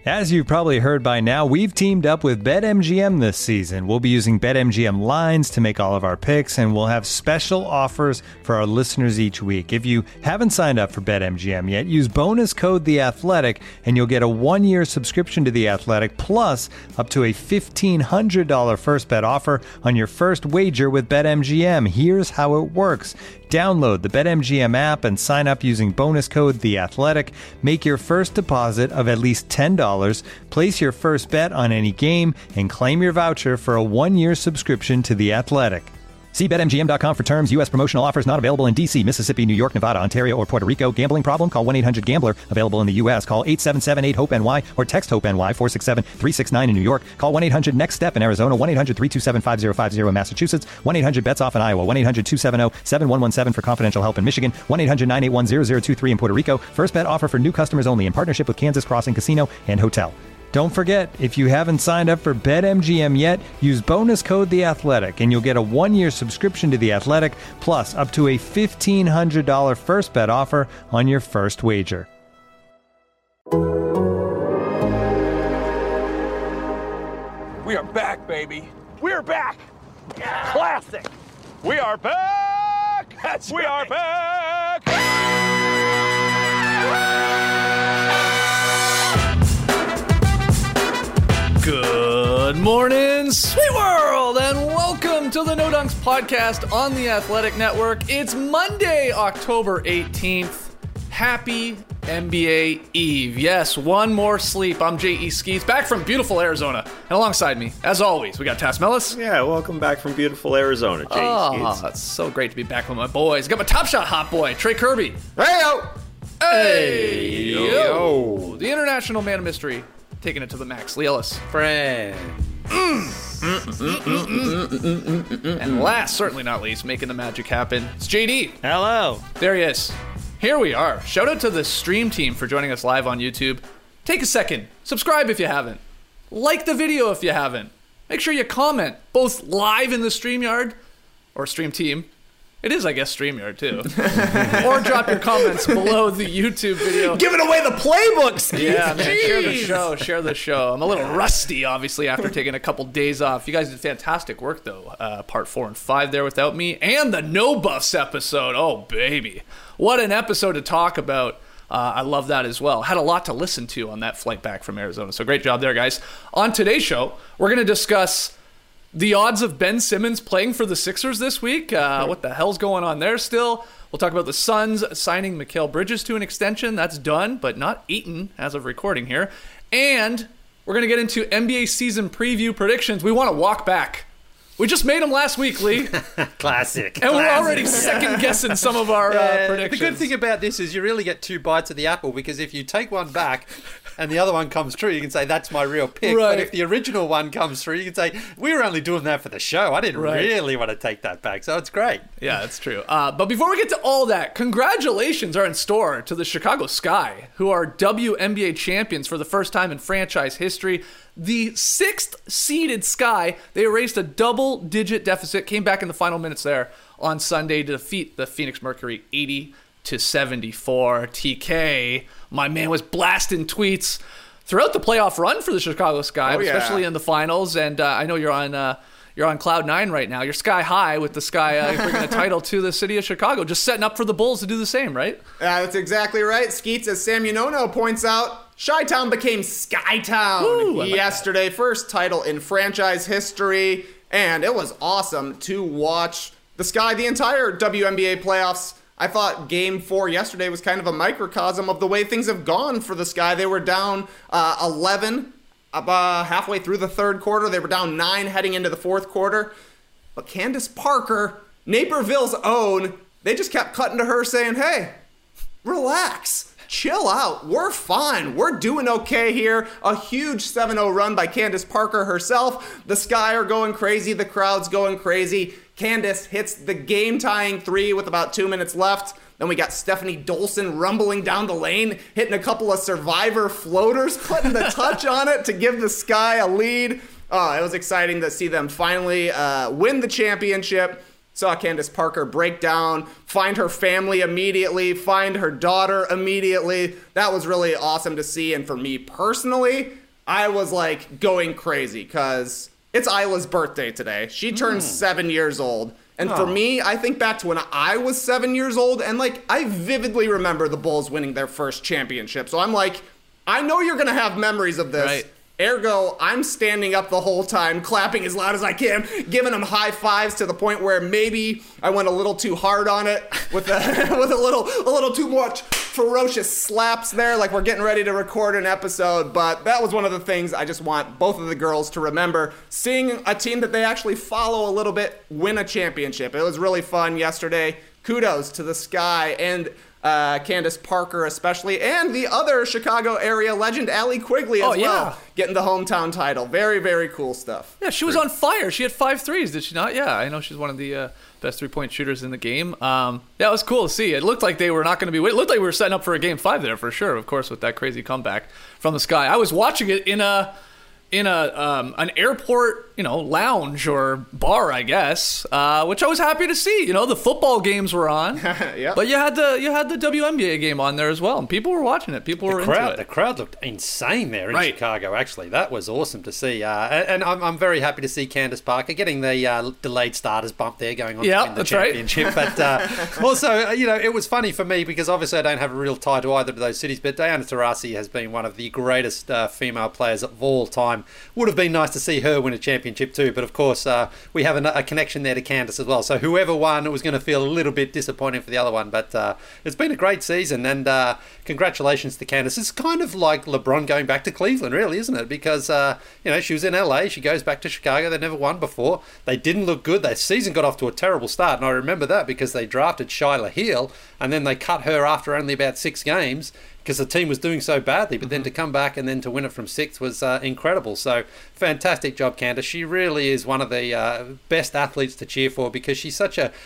As you've probably heard by now, we've teamed up with BetMGM this season. We'll be using BetMGM lines to make all of our picks, and we'll have special offers for our listeners each week. If you haven't signed up for BetMGM yet, use bonus code The Athletic, and you'll get a 1-year subscription to The Athletic, plus up to a $1,500 first bet offer on your first wager with BetMGM. Here's how it works. Download the BetMGM app and sign up using bonus code The Athletic. Make your first deposit of at least $10. Place your first bet on any game and claim your voucher for a 1-year subscription to The Athletic. See BetMGM.com for terms. U.S. promotional offers not available in D.C., Mississippi, New York, Nevada, Ontario, or Puerto Rico. Gambling problem? Call 1-800-GAMBLER. Available in the U.S. Call 877-8-HOPE-NY or text HOPE-NY 467-369 in New York. Call 1-800-NEXT-STEP in Arizona. 1-800-327-5050 in Massachusetts. 1-800-BETS-OFF in Iowa. 1-800-270-7117 for confidential help in Michigan. 1-800-981-0023 in Puerto Rico. First bet offer for new customers only in partnership with Kansas Crossing Casino and Hotel. Don't forget, if you haven't signed up for BetMGM yet, use bonus code The Athletic, and you'll get a 1-year subscription to The Athletic, plus up to a $1,500 first bet offer on your first wager. We are back, baby. We're back. Yeah. Classic. We are back. That's we right. Are back. Good morning, sweet world, and welcome to the No Dunks podcast on the Athletic Network. It's Monday, October 18th. Happy NBA Eve. Yes, one more sleep. I'm J.E. Skeets, back from beautiful Arizona. And alongside me, as always, we got Tass Mellis. Yeah, welcome back from beautiful Arizona, J.E. Skeets. It's so great to be back with my boys. Got my Top Shot hot boy, Trey Kirby. Hey-yo! Hey-yo! The international man of mystery, taking it to the max, Lee Ellis. Friend. And last, certainly not least, making the magic happen, it's JD. Hello. There he is. Here we are. Shout out to the stream team for joining us live on YouTube. Take a second. Subscribe if you haven't. Like the video if you haven't. Make sure you comment, both live in the StreamYard, or Stream Team. It is, I guess, StreamYard, too. Or drop your comments below the YouTube video. Giving away the playbooks. Yeah, man, share the show. I'm a little rusty, obviously, after taking a couple days off. You guys did fantastic work, though. Part 4 and 5 there without me. And the No Buffs episode. Oh, baby. What an episode to talk about. I love that as well. Had a lot to listen to on that flight back from Arizona. So great job there, guys. On today's show, we're going to discuss the odds of Ben Simmons playing for the Sixers this week. What the hell's going on there still? We'll talk about the Suns signing Mikal Bridges to an extension. That's done, but not eaten as of recording here. And we're going to get into NBA season preview predictions. We want to walk back. We just made them last week, Lee. Classic. And we're already second-guessing some of our predictions. The good thing about this is you really get 2 bites of the apple, because if you take one back and the other one comes true, you can say, that's my real pick. Right. But if the original one comes through, you can say, we were only doing that for the show. I didn't really want to take that back. So it's great. Yeah, that's true. But before we get to all that, congratulations are in store to the Chicago Sky, who are WNBA champions for the first time in franchise history. The 6th seeded Sky, they erased a double-digit deficit, came back in the final minutes there on Sunday to defeat the Phoenix Mercury 80-74. TK, my man, was blasting tweets throughout the playoff run for the Chicago Sky, especially in the finals. And I know you're on Cloud 9 right now. You're sky high with the Sky bringing a title to the city of Chicago, just setting up for the Bulls to do the same, right? That's exactly right. Skeets, as Sam Unono points out, Chi-Town became Skytown yesterday. First title in franchise history, and it was awesome to watch the Sky the entire WNBA playoffs. I thought Game 4 yesterday was kind of a microcosm of the way things have gone for the Sky. They were down 11 halfway through the third quarter. They were down 9 heading into the fourth quarter. But Candace Parker, Naperville's own, they just kept cutting to her saying, hey, relax. Chill out. We're fine. We're doing okay here. A huge 7-0 run by Candace Parker herself. The Sky are going crazy. The crowd's going crazy. Candace hits the game-tying 3 with about 2 minutes left. Then we got Stephanie Dolson rumbling down the lane, hitting a couple of survivor floaters, putting the touch on it to give the Sky a lead. Oh, it was exciting to see them finally win the championship. saw Candace Parker break down, find her family immediately, find her daughter immediately. That was really awesome to see. And for me personally, I was like going crazy because it's Isla's birthday today. She turned 7 years old. And for me, I think back to when I was 7 years old, and like I vividly remember the Bulls winning their first championship. So I'm like, I know you're going to have memories of this. Right. Ergo, I'm standing up the whole time, clapping as loud as I can, giving them high fives to the point where maybe I went a little too hard on it with a little too much ferocious slaps there, like we're getting ready to record an episode. But that was one of the things I just want both of the girls to remember, seeing a team that they actually follow a little bit win a championship. It was really fun yesterday. Kudos to the Sky and Candace Parker especially, and the other Chicago area legend, Allie Quigley as well, getting the hometown title. Very, very cool stuff. Yeah, she was on fire. She had 5 threes, did she not? Yeah, I know she's one of the best 3-point shooters in the game. Yeah, it was cool to see. It looked like they were not going to be. It looked like we were setting up for a game 5 there for sure. Of course, with that crazy comeback from the Sky. I was watching it in an airport, lounge or bar, I guess, which I was happy to see. The football games were on, Yep. But you had the WNBA game on there as well, and people were watching it. People were into it. The crowd looked insane there in Right. Chicago. Actually, that was awesome to see. And I'm very happy to see Candace Parker getting the delayed starters bump there, going on to win the that's right. championship. But also, it was funny for me because obviously I don't have a real tie to either of those cities. But Diana Taurasi has been one of the greatest female players of all time. Would have been nice to see her win a championship too, but of course we have a connection there to Candace as well. So whoever won, it was going to feel a little bit disappointing for the other one, but it's been a great season, and congratulations to Candace. It's kind of like LeBron going back to Cleveland, really, isn't it? Because she was in LA, she goes back to Chicago. They never won before. They didn't look good. Their season got off to a terrible start, and I remember that because they drafted Shyla Heal, and then they cut her after only about 6 games. Because the team was doing so badly, but then to come back and then to win it from 6 was incredible. So fantastic job, Candace. She really is one of the best athletes to cheer for because she's such a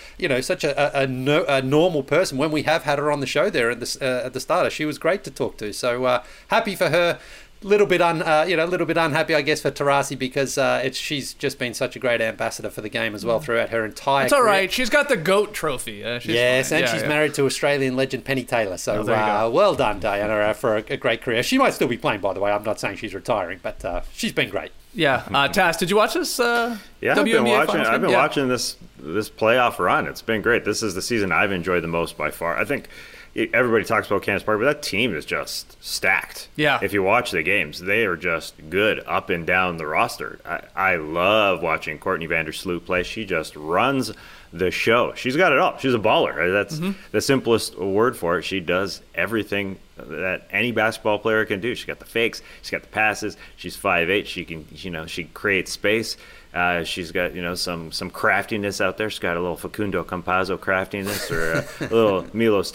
normal person. When we have had her on the show there at the starter, she was great to talk to. So happy for her. Little bit unhappy, I guess, for Taurasi because she's just been such a great ambassador for the game as well throughout her entire It's all career. right. She's got the GOAT trophy. Yes, and she's married to Australian legend Penny Taylor. So well done, Diana, for a great career. She might still be playing, by the way. I'm not saying she's retiring, but she's been great. Yeah, Taz, did you watch this? Yeah, I've been watching this playoff run. It's been great. This is the season I've enjoyed the most by far. I think everybody talks about Candace Parker, but that team is just stacked. Yeah. If you watch the games, they are just good up and down the roster. I love watching Courtney Vandersloot play. She just runs the show. She's got it all. She's a baller. That's the simplest word for it. She does everything that any basketball player can do. She's got the fakes. She's got the passes. She's 5'8". She can, she creates space. She's got, some craftiness out there. She's got a little Facundo Campazzo craftiness or a little Milos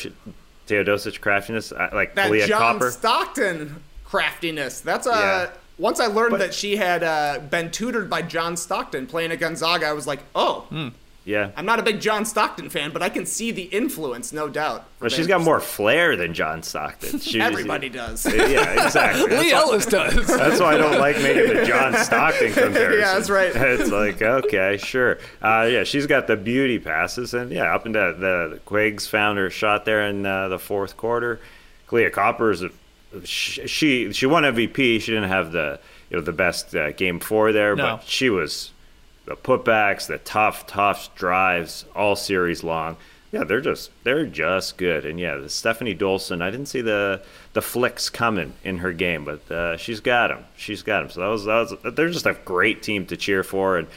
Teodosic craftiness, like That Kalia John Copper. Stockton craftiness. That's once I learned that she had been tutored by John Stockton playing at Gonzaga, I was like, oh. Yeah. I'm not a big John Stockton fan, but I can see the influence, no doubt. Well, she's got more flair than John Stockton. Everybody does. Yeah, exactly. Lee Ellis does. That's why I don't like making the John Stockton comparison. Yeah, that's right. It's like, okay, sure. She's got the beauty passes, and up and down. The Quiggs found her shot there in the fourth quarter. Kalia Copper is she won MVP. She didn't have the best game 4 there, but she was the putbacks, the tough drives all series long. Yeah, they're just good. And the Stephanie Dolson, I didn't see the flicks coming in her game, but she's got them. So they're just a great team to cheer for. And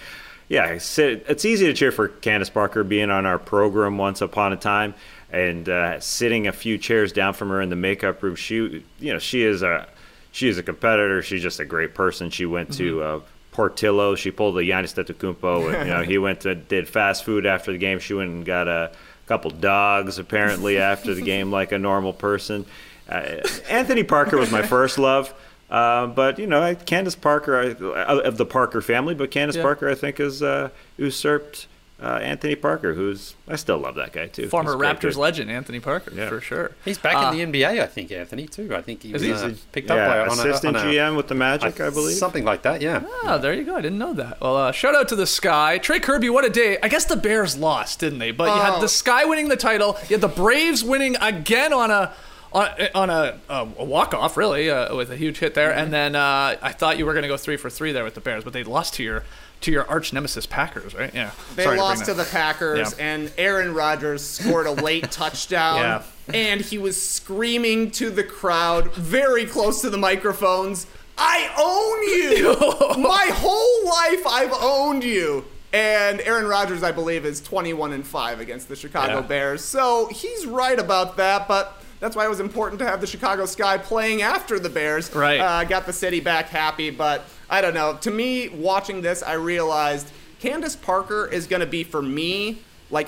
it's easy to cheer for Candace Parker being on our program once upon a time, and sitting a few chairs down from her in the makeup room. She is a competitor. She's just a great person. She went to Portillo. She pulled a Giannis Antetokounmpo, and he did fast food after the game. She went and got a couple dogs apparently after the game like a normal person. Anthony Parker was my first love, but Candace Parker of the Parker family, but Candace Parker I think has usurped Anthony Parker, I still love that guy too. Former He's quite Raptors good. legend, Anthony Parker, for sure. He's back in the NBA, I think, Anthony, too. I think he was picked up by assistant GM with the Magic, I believe. Something like that, yeah. Ah, there you go. I didn't know that. Well, shout out to the Sky. Trey Kirby, what a day. I guess the Bears lost, didn't they? But you had the Sky winning the title. You had the Braves winning again on a walk-off, really, with a huge hit there. And then I thought you were going to go 3 for 3 there with the Bears, but they lost to your arch nemesis Packers, right? Yeah. They lost to the Packers, and Aaron Rodgers scored a late touchdown. Yeah. And he was screaming to the crowd, very close to the microphones, "I own you! My whole life I've owned you!" And Aaron Rodgers, I believe, is 21-5 against the Chicago Bears. So he's right about that, but that's why it was important to have the Chicago Sky playing after the Bears. Right. Got the city back happy, but I don't know. To me, watching this, I realized Candace Parker is going to be, for me, like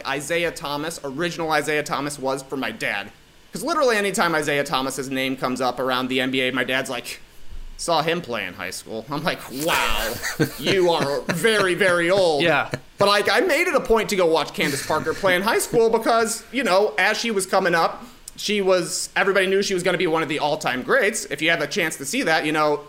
original Isaiah Thomas was for my dad. Because literally anytime Isaiah Thomas's name comes up around the NBA, my dad's like, saw him play in high school. I'm like, wow, you are very, very old. Yeah. But I made it a point to go watch Candace Parker play in high school because, as she was coming up, everybody knew she was going to be one of the all-time greats. If you have a chance to see that,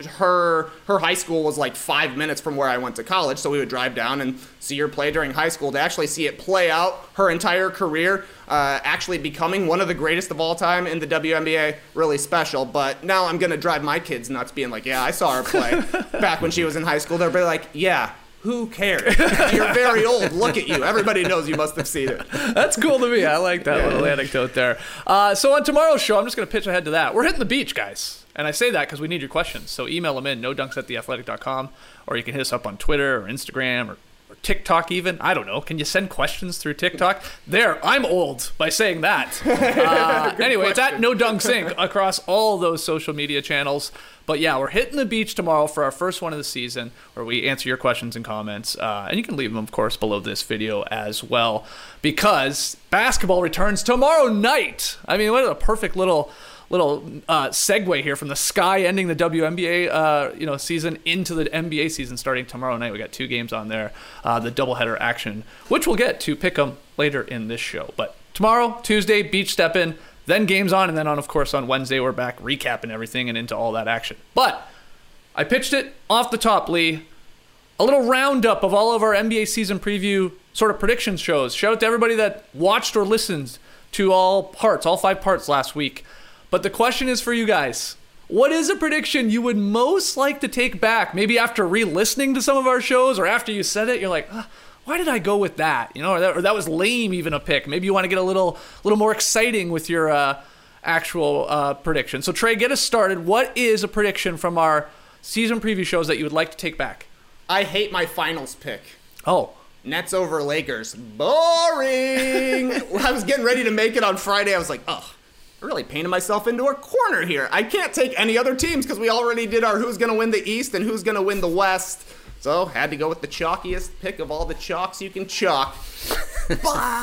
her high school was like 5 minutes from where I went to college, so we would drive down and see her play during high school. To actually see it play out her entire career, actually becoming one of the greatest of all time in the WNBA, really special. But now I'm going to drive my kids nuts being like, yeah, I saw her play back when she was in high school. They'll be like, yeah, who cares? You're very old. Look at you. Everybody knows you must have seen it. That's cool to me. I like that little anecdote there. So on tomorrow's show, I'm just going to pitch ahead to that. We're hitting the beach, guys. And I say that because we need your questions. So email them in, nodunks@theathletic.com, or you can hit us up on Twitter or Instagram or TikTok even. I don't know. Can you send questions through TikTok? There, I'm old by saying that. Anyway, it's at No Dunks Inc. across all those social media channels. But yeah, we're hitting the beach tomorrow for our first one of the season where we answer your questions and comments. And you can leave them, of course, below this video as well, because basketball returns tomorrow night. I mean, what a perfect little segue here from the Sky ending the WNBA season into the NBA season starting tomorrow night. We got 2 games on there, the doubleheader action, which we'll get to pick them later in this show. But tomorrow, Tuesday, beach step in, then games on, and then of course on Wednesday we're back recapping everything and into all that action. But I pitched it off the top, Lee. A little roundup of all of our NBA season preview sort of predictions shows. Shout out to everybody that watched or listened to all 5 parts last week. But the question is for you guys. What is a prediction you would most like to take back? Maybe after re-listening to some of our shows, or after you said it, you're like, why did I go with that? Or that was lame, even a pick. Maybe you want to get a little more exciting with your actual prediction. So Trey, get us started. What is a prediction from our season preview shows that you would like to take back? I hate my finals pick. Oh. Nets over Lakers. Boring. I was getting ready to make it on Friday. I was like, I really painted myself into a corner here. I can't take any other teams because we already did our who's going to win the East and who's going to win the West. So had to go with the chalkiest pick of all the chalks you can chalk. But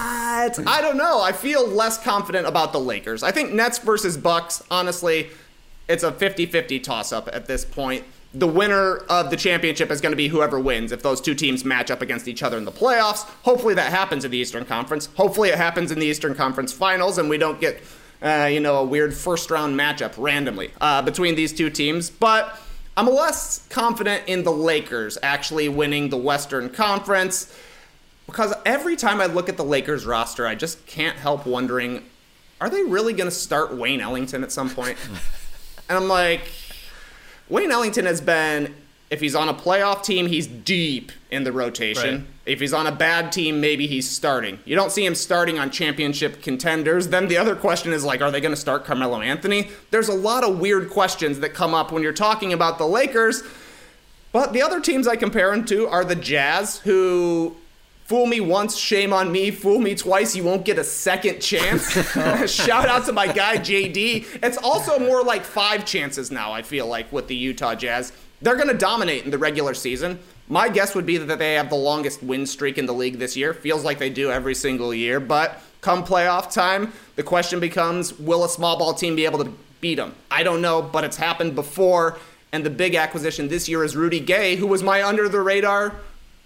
I don't know. I feel less confident about the Lakers. I think Nets versus Bucks, honestly, it's a 50-50 toss-up at this point. The winner of the championship is going to be whoever wins if those two teams match up against each other in the playoffs. Hopefully that happens in the Eastern Conference. Hopefully it happens in the Eastern Conference Finals and we don't get a weird first-round matchup randomly between these two teams. But I'm less confident in the Lakers actually winning the Western Conference because every time I look at the Lakers roster, I just can't help wondering, are they really going to start Wayne Ellington at some point? And I'm like, Wayne Ellington has been, if he's on a playoff team, he's deep in the rotation. Right. If he's on a bad team, maybe he's starting. You don't see him starting on championship contenders. Then the other question is, are they going to start Carmelo Anthony? There's a lot of weird questions that come up when you're talking about the Lakers. But the other teams I compare him to are the Jazz, who fool me once, shame on me. Fool me twice, you won't get a second chance. Shout out to my guy, JD. It's also more like 5 chances now, I feel like, with the Utah Jazz. They're going to dominate in the regular season. My guess would be that they have the longest win streak in the league this year. Feels like they do every single year. But come playoff time, the question becomes, will a small ball team be able to beat them? I don't know, but it's happened before. And the big acquisition this year is Rudy Gay, who was my under-the-radar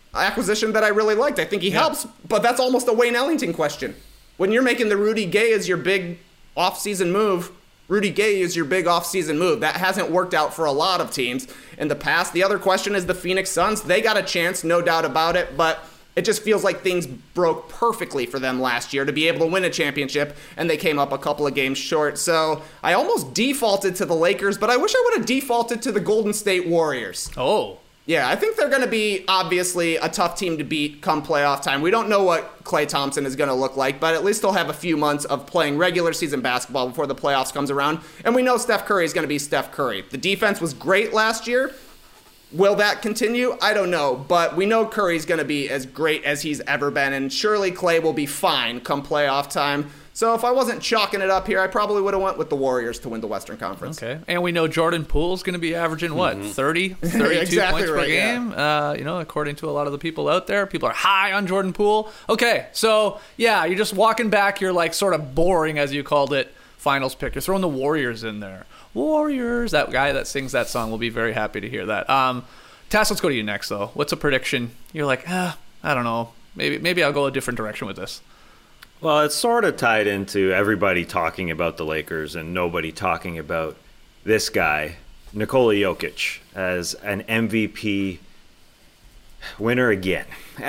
acquisition that I really liked. I think he helps, but that's almost a Wayne Ellington question. When you're making the Rudy Gay as your big offseason move, Rudy Gay is your big offseason move. That hasn't worked out for a lot of teams in the past. The other question is the Phoenix Suns. They got a chance, no doubt about it, but it just feels like things broke perfectly for them last year to be able to win a championship, and they came up a couple of games short. So I almost defaulted to the Lakers, but I wish I would have defaulted to the Golden State Warriors. Oh. Yeah, I think they're going to be, obviously, a tough team to beat come playoff time. We don't know what Klay Thompson is going to look like, but at least he'll have a few months of playing regular season basketball before the playoffs comes around. And we know Steph Curry is going to be Steph Curry. The defense was great last year. Will that continue? I don't know, but we know Curry's going to be as great as he's ever been, and surely Klay will be fine come playoff time. So if I wasn't chalking it up here, I probably would have went with the Warriors to win the Western Conference. Okay. And we know Jordan Poole's going to be averaging, 30, 32 Exactly points per right, game? According to a lot of the people out there. People are high on Jordan Poole. Okay, so, yeah, you're just walking back your, sort of boring, as you called it, finals pick. You're throwing the Warriors in there. Warriors. That guy that sings that song will be very happy to hear that. Tass, let's go to you next, though. What's a prediction? You're like, I don't know. Maybe I'll go a different direction with this. Well, it's sort of tied into everybody talking about the Lakers and nobody talking about this guy, Nikola Jokic, as an MVP winner again.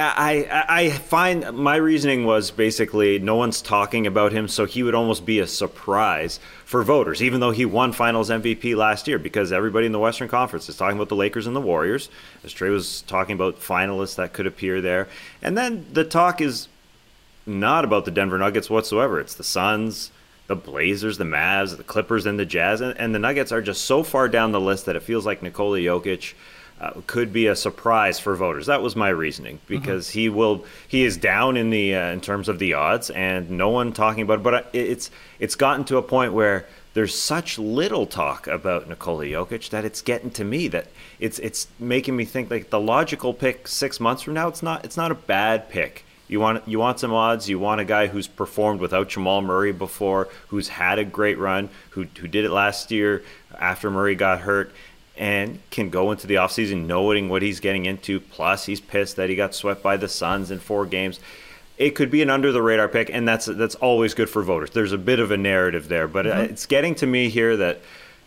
I find my reasoning was basically no one's talking about him, so he would almost be a surprise for voters, even though he won Finals MVP last year, because everybody in the Western Conference is talking about the Lakers and the Warriors, as Trey was talking about finalists that could appear there. And then the talk is not about the Denver Nuggets whatsoever. It's the Suns, the Blazers, the Mavs, the Clippers, and the Jazz. And the Nuggets are just so far down the list that it feels like Nikola Jokic could be a surprise for voters. That was my reasoning, because he is down in the in terms of the odds, and no one talking about it. But it's gotten to a point where there's such little talk about Nikola Jokic that it's getting to me that it's making me think like the logical pick 6 months from now. It's not a bad pick. You want some odds. You want a guy who's performed without Jamal Murray before, who's had a great run, who did it last year after Murray got hurt, and can go into the offseason knowing what he's getting into. Plus, he's pissed that he got swept by the Suns in 4 games. It could be an under-the-radar pick, and that's always good for voters. There's a bit of a narrative there, but it's getting to me here that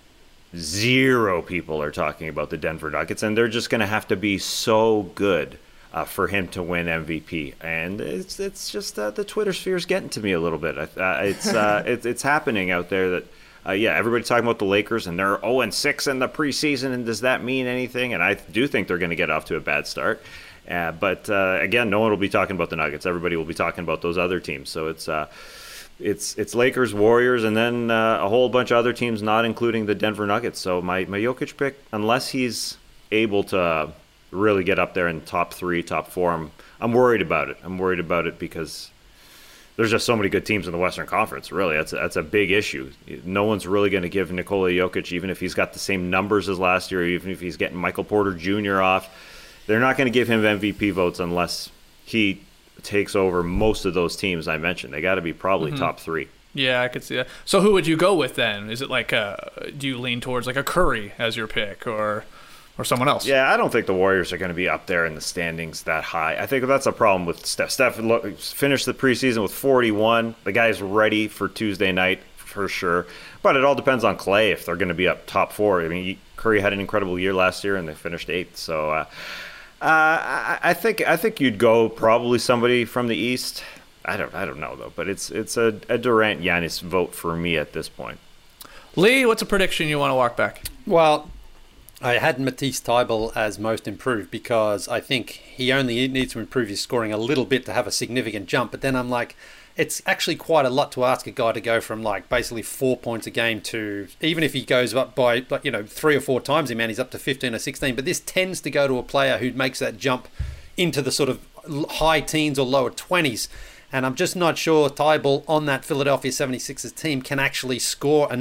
0 people are talking about the Denver Nuggets, and they're just going to have to be so good for him to win MVP. And it's just the Twitter sphere is getting to me a little bit. It's happening out there that everybody's talking about the Lakers, and they're 0-6 in the preseason, and does that mean anything? And I do think they're going to get off to a bad start. But again, no one will be talking about the Nuggets. Everybody will be talking about those other teams. So it's Lakers, Warriors, and then a whole bunch of other teams, not including the Denver Nuggets. So my Jokic pick, unless he's able to really get up there in top 3, top 4, I'm worried about it. I'm worried about it because there's just so many good teams in the Western Conference. Really, that's a big issue. No one's really going to give Nikola Jokic, even if he's got the same numbers as last year, even if he's getting Michael Porter Jr. off. They're not going to give him MVP votes unless he takes over most of those teams I mentioned. They got to be probably top 3. Yeah, I could see that. So who would you go with then? Is it like do you lean towards like a Curry as your pick or someone else? Yeah, I don't think the Warriors are going to be up there in the standings that high. I think that's a problem with Steph. Steph finished the preseason with 41. The guy's ready for Tuesday night for sure. But it all depends on Klay if they're going to be up top 4. I mean, Curry had an incredible year last year, and they finished 8th. So I think you'd go probably somebody from the East. I don't know though, but it's a Durant Giannis vote for me at this point. Lee, what's a prediction you want to walk back? Well, I had Matisse Thybulle as most improved because I think he only needs to improve his scoring a little bit to have a significant jump. But then I'm like, it's actually quite a lot to ask a guy to go from like basically 4 points a game to, even if he goes up by 3 or 4 times, he's up to 15 or 16. But this tends to go to a player who makes that jump into the sort of high teens or lower 20s. And I'm just not sure Thybulle on that Philadelphia 76ers team can actually score enough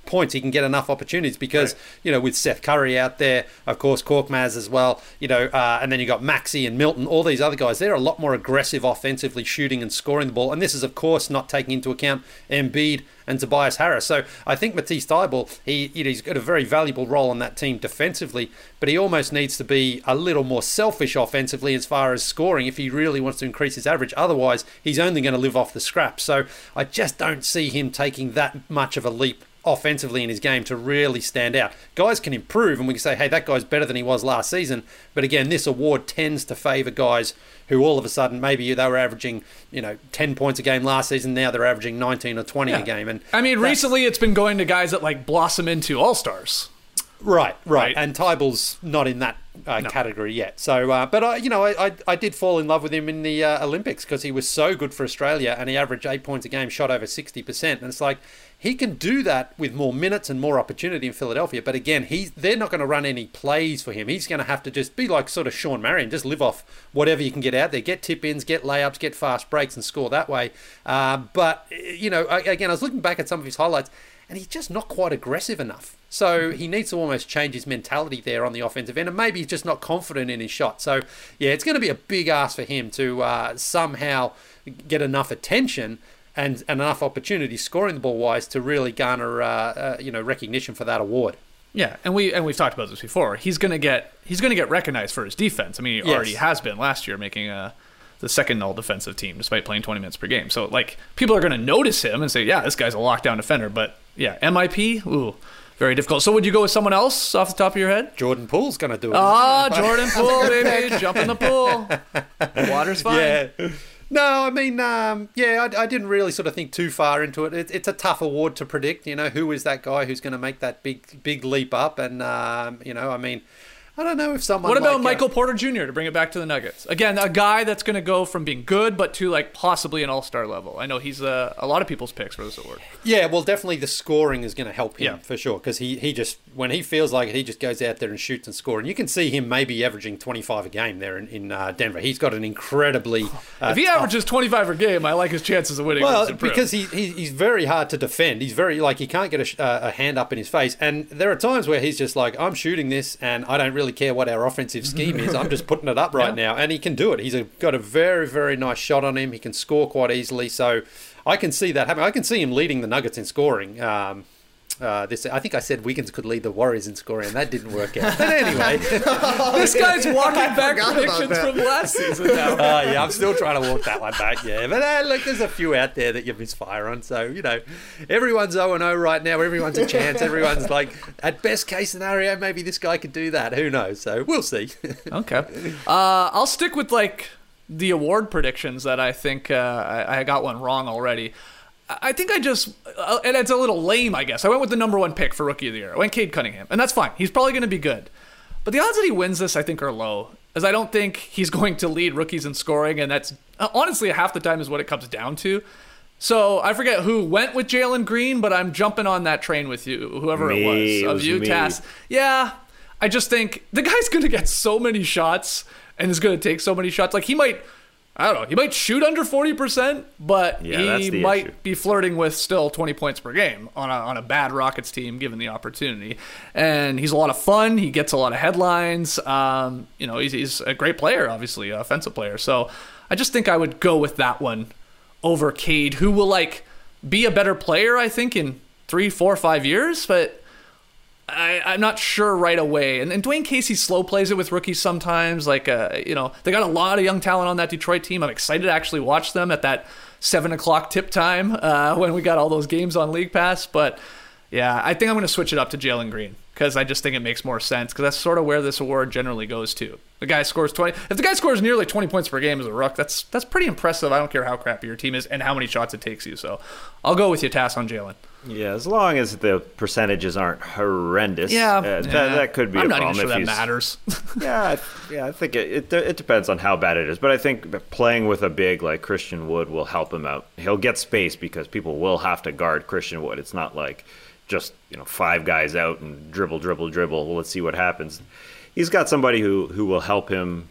points. He can get enough opportunities because, with Seth Curry out there, of course, Korkmaz as well, and then you got Maxey and Milton, all these other guys, they're a lot more aggressive offensively, shooting and scoring the ball. And this is, of course, not taking into account Embiid and Tobias Harris. So I think Matisse Thybulle, he's got a very valuable role on that team defensively, but he almost needs to be a little more selfish offensively as far as scoring if he really wants to increase his average. Otherwise, he's only going to live off the scraps. So I just don't see him taking that much of a leap offensively in his game to really stand out. Guys can improve, and we can say, hey, that guy's better than he was last season. But again, this award tends to favour guys who all of a sudden, maybe they were averaging, 10 points a game last season, now they're averaging 19 or 20 a game. And recently it's been going to guys that blossom into all-stars. Right. And Tybulle's not in that category yet. So, but I did fall in love with him in the Olympics because he was so good for Australia, and he averaged 8 points a game, shot over 60%. And it's like, he can do that with more minutes and more opportunity in Philadelphia. But again, they're not going to run any plays for him. He's going to have to just be like sort of Sean Marion, just live off whatever you can get out there, get tip-ins, get layups, get fast breaks and score that way. But, again, I was looking back at some of his highlights, and he's just not quite aggressive enough. So he needs to almost change his mentality there on the offensive end, and maybe he's just not confident in his shot. So, yeah, it's going to be a big ask for him to somehow get enough attention and enough opportunity scoring the ball wise to really garner recognition for that award. Yeah, and we've talked about this before. He's going to get recognized for his defense. I mean, he already has been last year, making the second all defensive team despite playing 20 minutes per game. So people are going to notice him and say, yeah, this guy's a lockdown defender. But yeah, MIP, very difficult. So would you go with someone else off the top of your head? Jordan Poole's going to do it. Jordan Poole, baby, jump in the pool. Water's fine. Yeah. No, I mean, I didn't really sort of think too far into it. It's a tough award to predict. Who is that guy who's going to make that big leap up? And I don't know if someone. What about Michael Porter Jr. to bring it back to the Nuggets? Again, a guy that's going to go from being good but to possibly an all-star level. I know he's a lot of people's picks for this award. Yeah, well, definitely the scoring is going to help him for sure, because he just, when he feels like it, he just goes out there and shoots and scores. And you can see him maybe averaging 25 a game there in Denver. He's got an incredibly if he averages 25 a game, I like his chances of winning. Well, because he's very hard to defend. He's very he can't get a hand up in his face. And there are times where he's just like, I'm shooting this, and I don't really care what our offensive scheme is. I'm just putting it up right now, and he can do it. He's got a very, very nice shot on him. He can score quite easily, so I can see that happening. I can see him leading the Nuggets in scoring. I think I said Wiggins could lead the Warriors in scoring, and that didn't work out. But anyway, this guy's walking back predictions from last season now. Yeah, I'm still trying to walk that one back. Yeah, but look, there's a few out there that you misfire on. So everyone's 0-0 right now. Everyone's a chance. Everyone's at best case scenario, maybe this guy could do that. Who knows? So we'll see. Okay, I'll stick with the award predictions that I think I got one wrong already. I think and it's a little lame, I guess. I went with the number one pick for Rookie of the Year. I went Cade Cunningham, and that's fine. He's probably going to be good. But the odds that he wins this, I think, are low, as I don't think he's going to lead rookies in scoring, and that's honestly half the time is what it comes down to. So I forget who went with Jalen Green, but I'm jumping on that train with you, whoever it was. Of you, Tass. Yeah, I just think the guy's going to get so many shots and is going to take so many shots. He might... I don't know. He might shoot under 40%, but he might be flirting with still 20 points per game on a bad Rockets team, given the opportunity. And he's a lot of fun. He gets a lot of headlines. He's a great player, obviously, an offensive player. So I just think I would go with that one over Cade, who will be a better player, I think, in 3, 4, 5 years, but I'm not sure right away. And Dwayne Casey slow plays it with rookies sometimes. They got a lot of young talent on that Detroit team. I'm excited to actually watch them at that 7:00 tip time when we got all those games on League Pass. But yeah, I think I'm going to switch it up to Jalen Green because I just think it makes more sense, because that's sort of where this award generally goes to. The guy scores 20. If the guy scores nearly 20 points per game as a rook, that's pretty impressive. I don't care how crappy your team is and how many shots it takes you. So I'll go with you, Tass, on Jalen. Yeah, as long as the percentages aren't horrendous. That could be I'm a not problem. Even sure that matters. I think it depends on how bad it is. But I think playing with a big like Christian Wood will help him out. He'll get space because people will have to guard Christian Wood. It's not like just 5 guys out and dribble. Well, let's see what happens. He's got somebody who will help him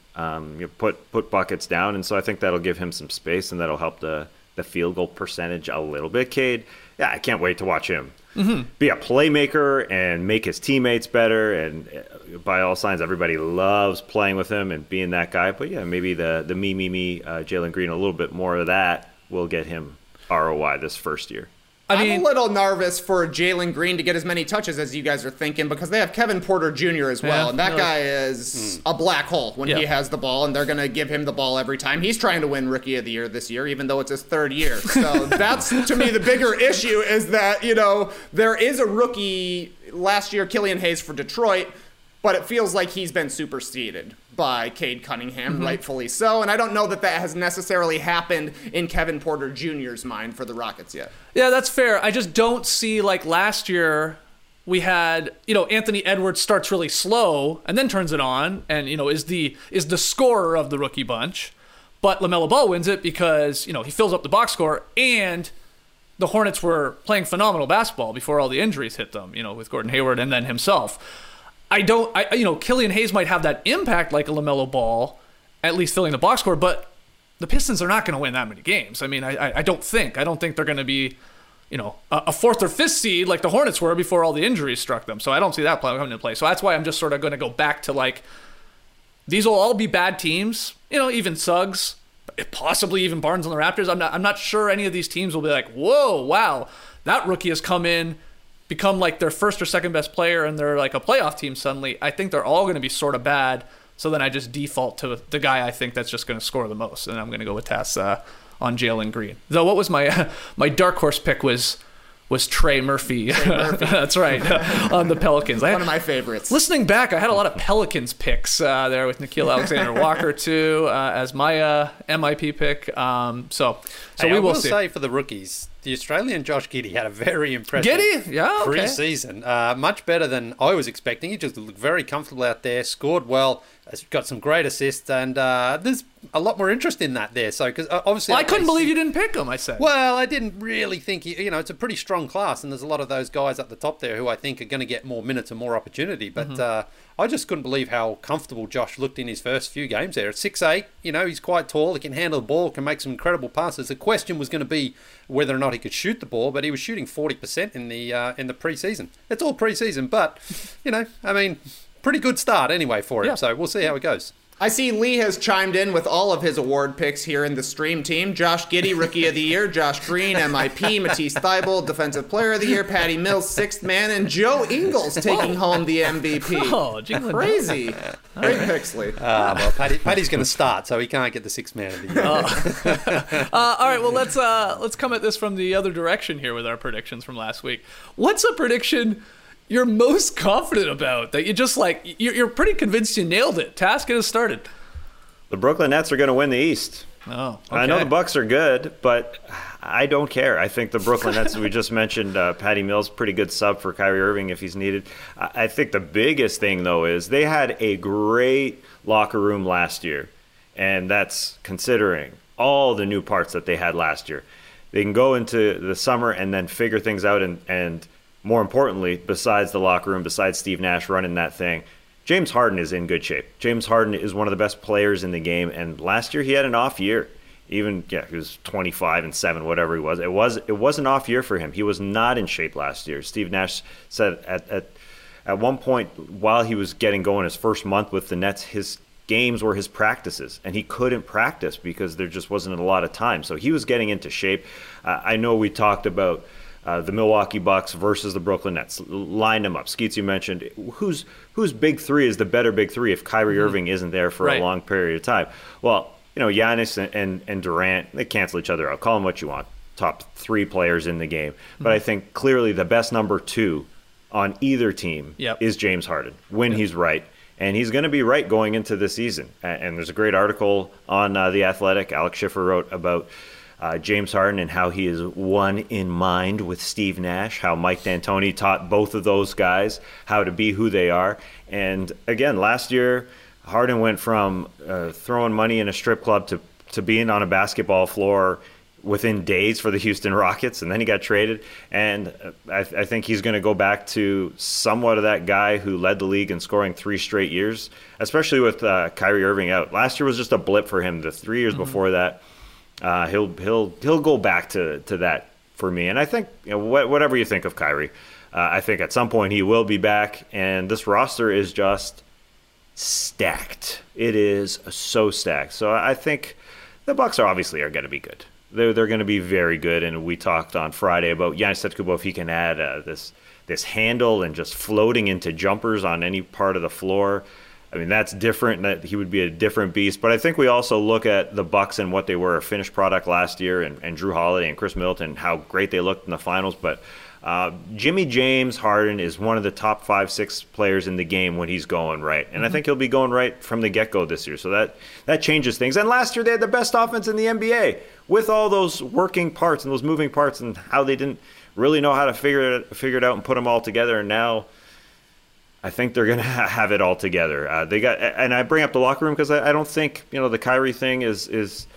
put buckets down, and so I think that'll give him some space, and that'll help the field goal percentage a little bit. Cade, yeah, I can't wait to watch him. be a playmaker and make his teammates better. And by all signs, everybody loves playing with him and being that guy. But yeah, maybe the me, Jalen Green, a little bit more of that will get him ROI this first year. I'm a little nervous for Jalen Green to get as many touches as you guys are thinking because they have Kevin Porter Jr. as well, and that guy is a black hole when he has the ball, and they're going to give him the ball every time. He's trying to win Rookie of the Year this year, even though it's his third year. So that's, to me, the bigger issue is that, there is a rookie last year, Killian Hayes for Detroit, but it feels like he's been superseded by Cade Cunningham, rightfully so. And I don't know that has necessarily happened in Kevin Porter Jr.'s mind for the Rockets yet. Yeah, that's fair. I just don't see, like last year, we had, Anthony Edwards starts really slow and then turns it on and, is the scorer of the rookie bunch. But LaMelo Ball wins it because, he fills up the box score, and the Hornets were playing phenomenal basketball before all the injuries hit them, with Gordon Hayward and then himself. Killian Hayes might have that impact like a LaMelo Ball, at least filling the box score, but the Pistons are not going to win that many games. I mean, I don't think they're going to be, a fourth or fifth seed like the Hornets were before all the injuries struck them. So I don't see that coming into play. So that's why I'm just sort of going to go back to like, these will all be bad teams, even Suggs, possibly even Barnes on the Raptors. I'm not sure any of these teams will be like, whoa, wow, that rookie has come in, become like their first or second best player, and they're like a playoff team suddenly. I think they're all going to be sort of bad. So then I just default to the guy I think that's just going to score the most, and I'm going to go with Tass on Jalen Green. Though what was my my dark horse pick was Trey Murphy. That's right, on the Pelicans. One of my favorites. Listening back, I had a lot of Pelicans picks there with Nickeil Alexander-Walker too as my MIP pick. So we will see. Say for the rookies, the Australian Josh Giddey had a very impressive pre-season. Much better than I was expecting. He just looked very comfortable out there, scored well, has got some great assists, and there's a lot more interest in that there. So, because obviously, I couldn't believe you didn't pick him. I said, well, I didn't really think it's a pretty strong class, and there's a lot of those guys at the top there who I think are going to get more minutes and more opportunity. But I just couldn't believe how comfortable Josh looked in his first few games there. At 6'8", he's quite tall. He can handle the ball, can make some incredible passes. The question was going to be whether or not he could shoot the ball, but he was shooting 40% in the preseason. It's all preseason, but pretty good start anyway for him. Yeah. So we'll see how it goes. I see Lee has chimed in with all of his award picks here in the stream team. Josh Giddey, Rookie of the Year. Josh Green, MIP. Matisse Thybulle, Defensive Player of the Year. Patty Mills, Sixth Man. And Joe Ingles taking home the MVP. Oh, crazy. Great picks, Lee. Well, Patty's going to start, so he can't get the Sixth Man of the Year. All right, well, let's come at this from the other direction here with our predictions from last week. What's a prediction you're most confident about that you just you're pretty convinced you nailed it? Task, get us started. The Brooklyn Nets are going to win the East. Oh, okay. I know the Bucks are good, but I don't care. I think the Brooklyn Nets, we just mentioned Patty Mills, pretty good sub for Kyrie Irving if he's needed. I think the biggest thing, though, is they had a great locker room last year, and that's considering all the new parts that they had last year. They can go into the summer and then figure things out and more importantly, besides the locker room, besides Steve Nash running that thing, James Harden is in good shape. James Harden is one of the best players in the game, and last year he had an off year. He was 25-7, whatever he was. It was an off year for him. He was not in shape last year. Steve Nash said at one point while he was getting going his first month with the Nets, his games were his practices, and he couldn't practice because there just wasn't a lot of time. So he was getting into shape. I know we talked about the Milwaukee Bucks versus the Brooklyn Nets. Line them up. Skeets, you mentioned whose big three is the better big three if Kyrie Irving isn't there for a long period of time. Well, Giannis and Durant, they cancel each other out. Call them what you want. Top three players in the game. But I think clearly the best number two on either team is James Harden when he's right. And he's going to be right going into the season. And there's a great article on The Athletic. Alex Schiffer wrote about James Harden and how he is one in mind with Steve Nash, how Mike D'Antoni taught both of those guys how to be who they are. And again, last year, Harden went from throwing money in a strip club to being on a basketball floor within days for the Houston Rockets, and then he got traded. And I think he's going to go back to somewhat of that guy who led the league in scoring 3 straight years, especially with Kyrie Irving out. Last year was just a blip for him. The 3 years before that, he'll go back to that for me. And I think whatever you think of Kyrie, I think at some point he will be back. And this roster is just stacked. It is so stacked. So I think the Bucks are going to be good. They're going to be very good. And we talked on Friday about Giannis Antetokounmpo, if he can add this handle and just floating into jumpers on any part of the floor. I mean, that's different. That he would be a different beast. But I think we also look at the Bucks and what they were, a finished product last year, and Drew Holiday and Chris Middleton, how great they looked in the finals. But Jimmy James Harden is one of the top 5-6 players in the game when he's going right. And I think he'll be going right from the get-go this year. So that changes things. And last year they had the best offense in the NBA with all those working parts and those moving parts and how they didn't really know how to figure it out and put them all together. And now I think they're going to have it all together. They got, and I bring up the locker room because I don't think the Kyrie thing is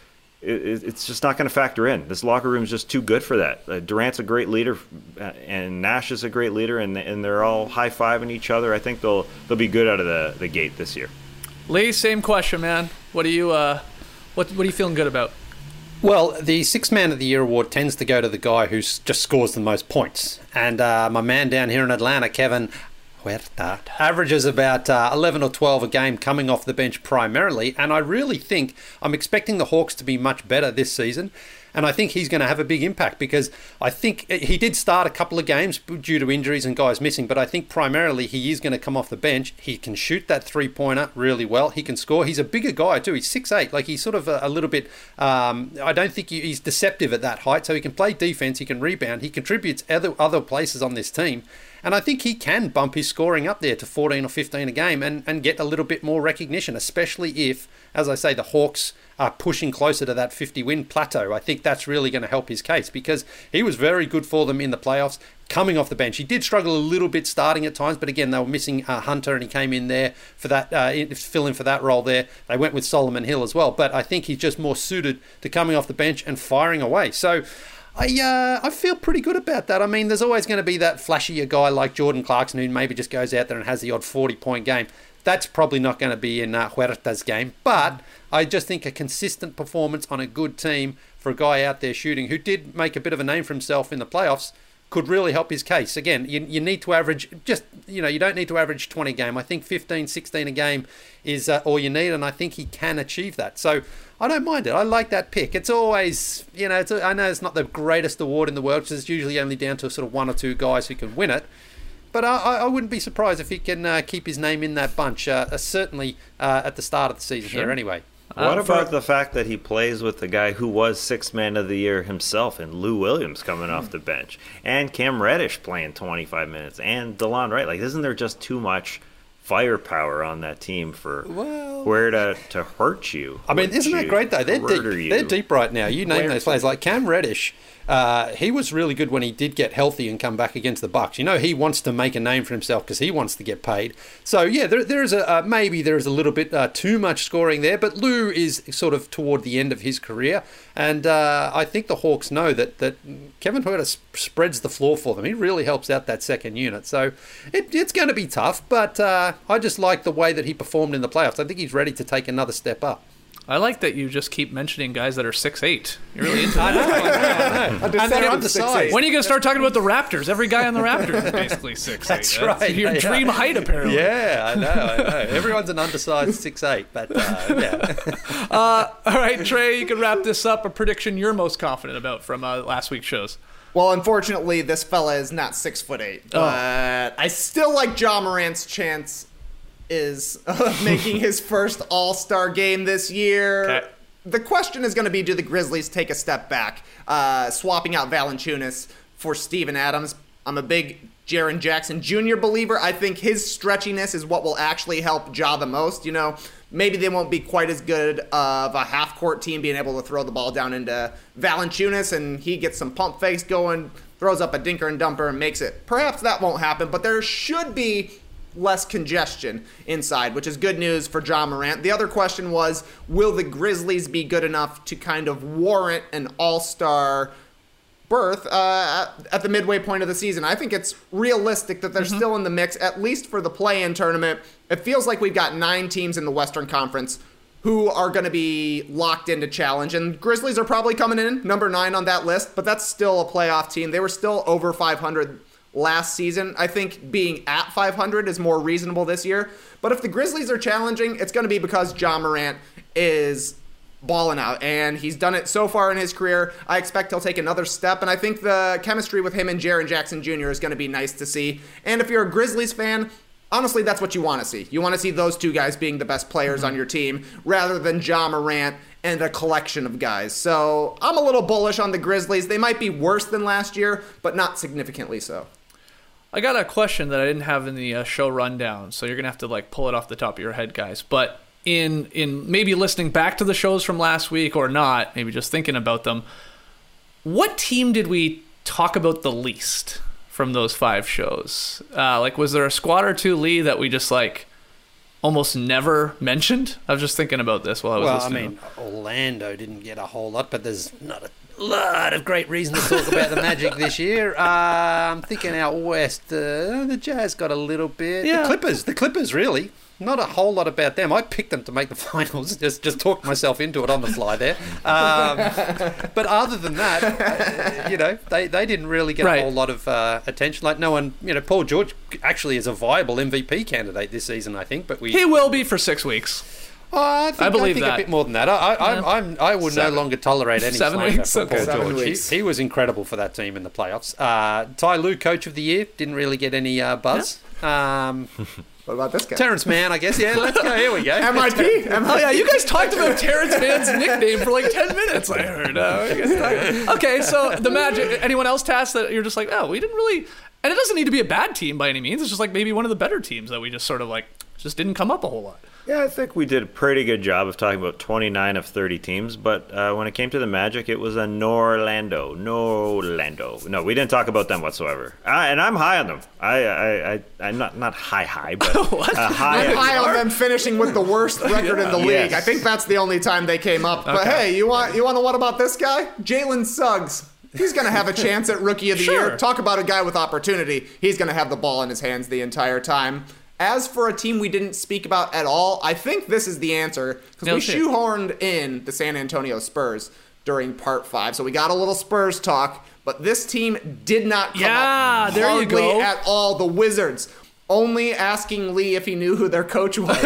it's just not going to factor in. This locker room is just too good for that. Durant's a great leader, and Nash is a great leader, and they're all high-fiving each other. I think they'll be good out of the gate this year. Lee, same question, man. What are you feeling good about? Well, the Sixth Man of the Year award tends to go to the guy who just scores the most points, and my man down here in Atlanta, Kevin Huerta, averages about 11 or 12 a game coming off the bench primarily, and I really think I'm expecting the Hawks to be much better this season, and I think he's going to have a big impact because I think he did start a couple of games due to injuries and guys missing, but I think primarily he is going to come off the bench. He can shoot that three-pointer really well. He can score. He's a bigger guy too. He's 6'8". Like he's sort of a little bit, I don't think he's deceptive at that height, so he can play defense, he can rebound, he contributes other places on this team. And I think he can bump his scoring up there to 14 or 15 a game and get a little bit more recognition, especially if, as I say, the Hawks are pushing closer to that 50-win plateau. I think that's really going to help his case because he was very good for them in the playoffs coming off the bench. He did struggle a little bit starting at times, but again, they were missing Hunter, and he came in there for that, fill in for that role there. They went with Solomon Hill as well, but I think he's just more suited to coming off the bench and firing away. So I feel pretty good about that. I mean, there's always going to be that flashier guy like Jordan Clarkson who maybe just goes out there and has the odd 40-point game. That's probably not going to be in Huerta's game, but I just think a consistent performance on a good team for a guy out there shooting who did make a bit of a name for himself in the playoffs could really help his case. Again, you need to average you don't need to average 20 a game. I think 15, 16 a game is all you need, and I think he can achieve that. So I don't mind it. I like that pick. It's always, I know it's not the greatest award in the world because it's usually only down to sort of one or two guys who can win it. But I wouldn't be surprised if he can keep his name in that bunch, certainly at the start of the season here anyway. What about the fact that he plays with the guy who was Sixth Man of the Year himself, and Lou Williams coming off the bench, and Cam Reddish playing 25 minutes, and DeLon Wright? Like, isn't there just too much firepower on that team for where to hurt you? I mean, isn't that great though? They're deep. They're deep right now. You name those players like Cam Reddish. He was really good when he did get healthy and come back against the Bucks. He wants to make a name for himself because he wants to get paid. So yeah, there is maybe there is a little bit too much scoring there, but Lou is sort of toward the end of his career, and I think the Hawks know that Kevin Huerter spreads the floor for them. He really helps out that second unit. So it's going to be tough, but I just like the way that he performed in the playoffs. I think he's ready to take another step up. I like that you just keep mentioning guys that are 6'8". You're really into that. I know. And they're undersized. When are you going to start talking about the Raptors? Every guy on the Raptors is basically 6'8". That's right. Your dream height, apparently. Yeah, I know. Everyone's an undersized 6'8", but yeah. All right, Trey, you can wrap this up. A prediction you're most confident about from last week's shows. Well, unfortunately, this fella is not 6'8", but I still like Ja Morant's chance is making his first All-Star game this year. Okay. The question is going to be, do the Grizzlies take a step back, swapping out Valanciunas for Steven Adams? I'm a big Jaren Jackson Jr. believer. I think his stretchiness is what will actually help Ja the most. Maybe they won't be quite as good of a half-court team being able to throw the ball down into Valanciunas, and he gets some pump fakes going, throws up a dinker and dumper and makes it. Perhaps that won't happen, but there should be less congestion inside, which is good news for Ja Morant. The other question was, will the Grizzlies be good enough to kind of warrant an all-star berth at the midway point of the season? I think it's realistic that they're still in the mix, at least for the play-in tournament. It feels like we've got 9 teams in the Western Conference who are going to be locked into challenge. And Grizzlies are probably coming in number 9 on that list, but that's still a playoff team. They were still over 500 last season. I think being at 500 is more reasonable this year. But if the Grizzlies are challenging, it's going to be because Ja Morant is balling out, and he's done it so far in his career. I expect he'll take another step, and I think the chemistry with him and Jaren Jackson Jr. is going to be nice to see. And if you're a Grizzlies fan, honestly, that's what you want to see. You want to see those two guys being the best players on your team rather than Ja Morant and a collection of guys. So I'm a little bullish on the Grizzlies. They might be worse than last year, but not significantly so. I got a question that I didn't have in the show rundown, so you're going to have to like pull it off the top of your head, guys. But in maybe listening back to the shows from last week or not, maybe just thinking about them, what team did we talk about the least from those 5 shows? Like, was there a squad or two, Lee, that we just like almost never mentioned? I was just thinking about this while I was listening. I mean, Orlando didn't get a whole lot, but there's not a lot of great reason to talk about the Magic this year. I'm thinking out west, the Jazz got a little bit. Yeah. The Clippers, really. Not a whole lot about them. I picked them to make the finals. Just talked myself into it on the fly there. But other than that, they didn't really get a whole lot of attention. Like no one, Paul George actually is a viable MVP candidate this season, I think. But he will be for 6 weeks. I think that. a bit more than that. I would no longer tolerate any 7 slander weeks. from Paul Okay. George. He was incredible for that team in the playoffs. Ty Lue, Coach of the Year, didn't really get any buzz. What about this guy? Terrence Mann, I guess. Yeah, let's go. Here we go. MIP. Oh yeah, you guys talked about Terrence Mann's nickname for like 10 minutes. I heard. Okay, so the Magic. Anyone else tasked that you're just like, oh, we didn't really. And it doesn't need to be a bad team by any means. It's just like maybe one of the better teams that we just sort of like just didn't come up a whole lot. Yeah, I think we did a pretty good job of talking about 29 of 30 teams, but when it came to the Magic, it was a No-Orlando. No, we didn't talk about them whatsoever. And I'm high on them. I'm not high, but high. I'm high on them finishing with the worst record in the league. Yes. I think that's the only time they came up. But hey, you want to what about this guy? Jalen Suggs. He's going to have a chance at Rookie of the Year. Talk about a guy with opportunity. He's going to have the ball in his hands the entire time. As for a team we didn't speak about at all, I think this is the answer because we shoehorned in the San Antonio Spurs during part 5. So we got a little Spurs talk, but this team did not come up there you go. at all. The Wizards. Only asking Lee if he knew who their coach was.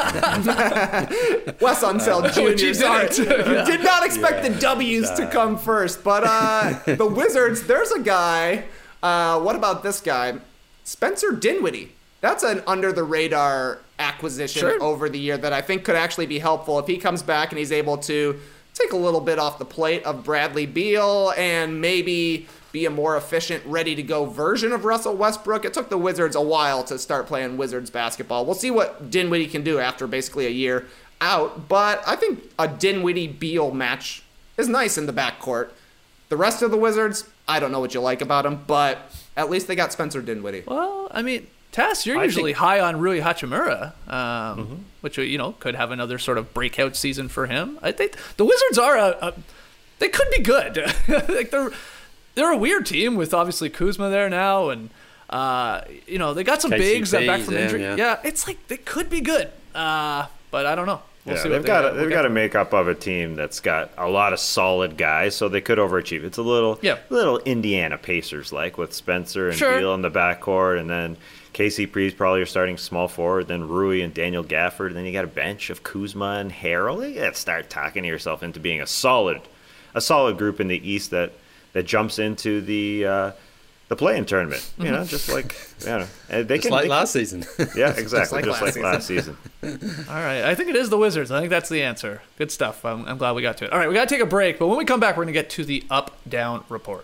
Wes Unseld Jr. Sorry. Did not expect the W's to come first. But the Wizards, there's a guy. What about this guy? Spencer Dinwiddie. That's an under-the-radar acquisition over the year that I think could actually be helpful if he comes back and he's able to take a little bit off the plate of Bradley Beal and maybe be a more efficient, ready-to-go version of Russell Westbrook. It took the Wizards a while to start playing Wizards basketball. We'll see what Dinwiddie can do after basically a year out, but I think a Dinwiddie-Beal match is nice in the backcourt. The rest of the Wizards, I don't know what you like about them, but at least they got Spencer Dinwiddie. Well, I mean, Tess, you're usually high on Rui Hachimura, which could have another sort of breakout season for him. I think the Wizards are they could be good. Like they're a weird team with obviously Kuzma there now, and they got some bigs that back from injury. Yeah, it's like they could be good, but I don't know. We'll see they've got a makeup of a team that's got a lot of solid guys, so they could overachieve. It's a little Indiana Pacers like with Spencer and Beal in the backcourt, and then KCP's probably your starting small forward, then Rui and Daniel Gafford, and then you got a bench of Kuzma and Harrell. You got to start talking yourself into being a solid group in the East that jumps into the play-in tournament. Just like last season. Yeah, exactly, just like last season. All right, I think it is the Wizards. I think that's the answer. Good stuff. I'm glad we got to it. All right, we got to take a break, but when we come back, we're going to get to the up-down report.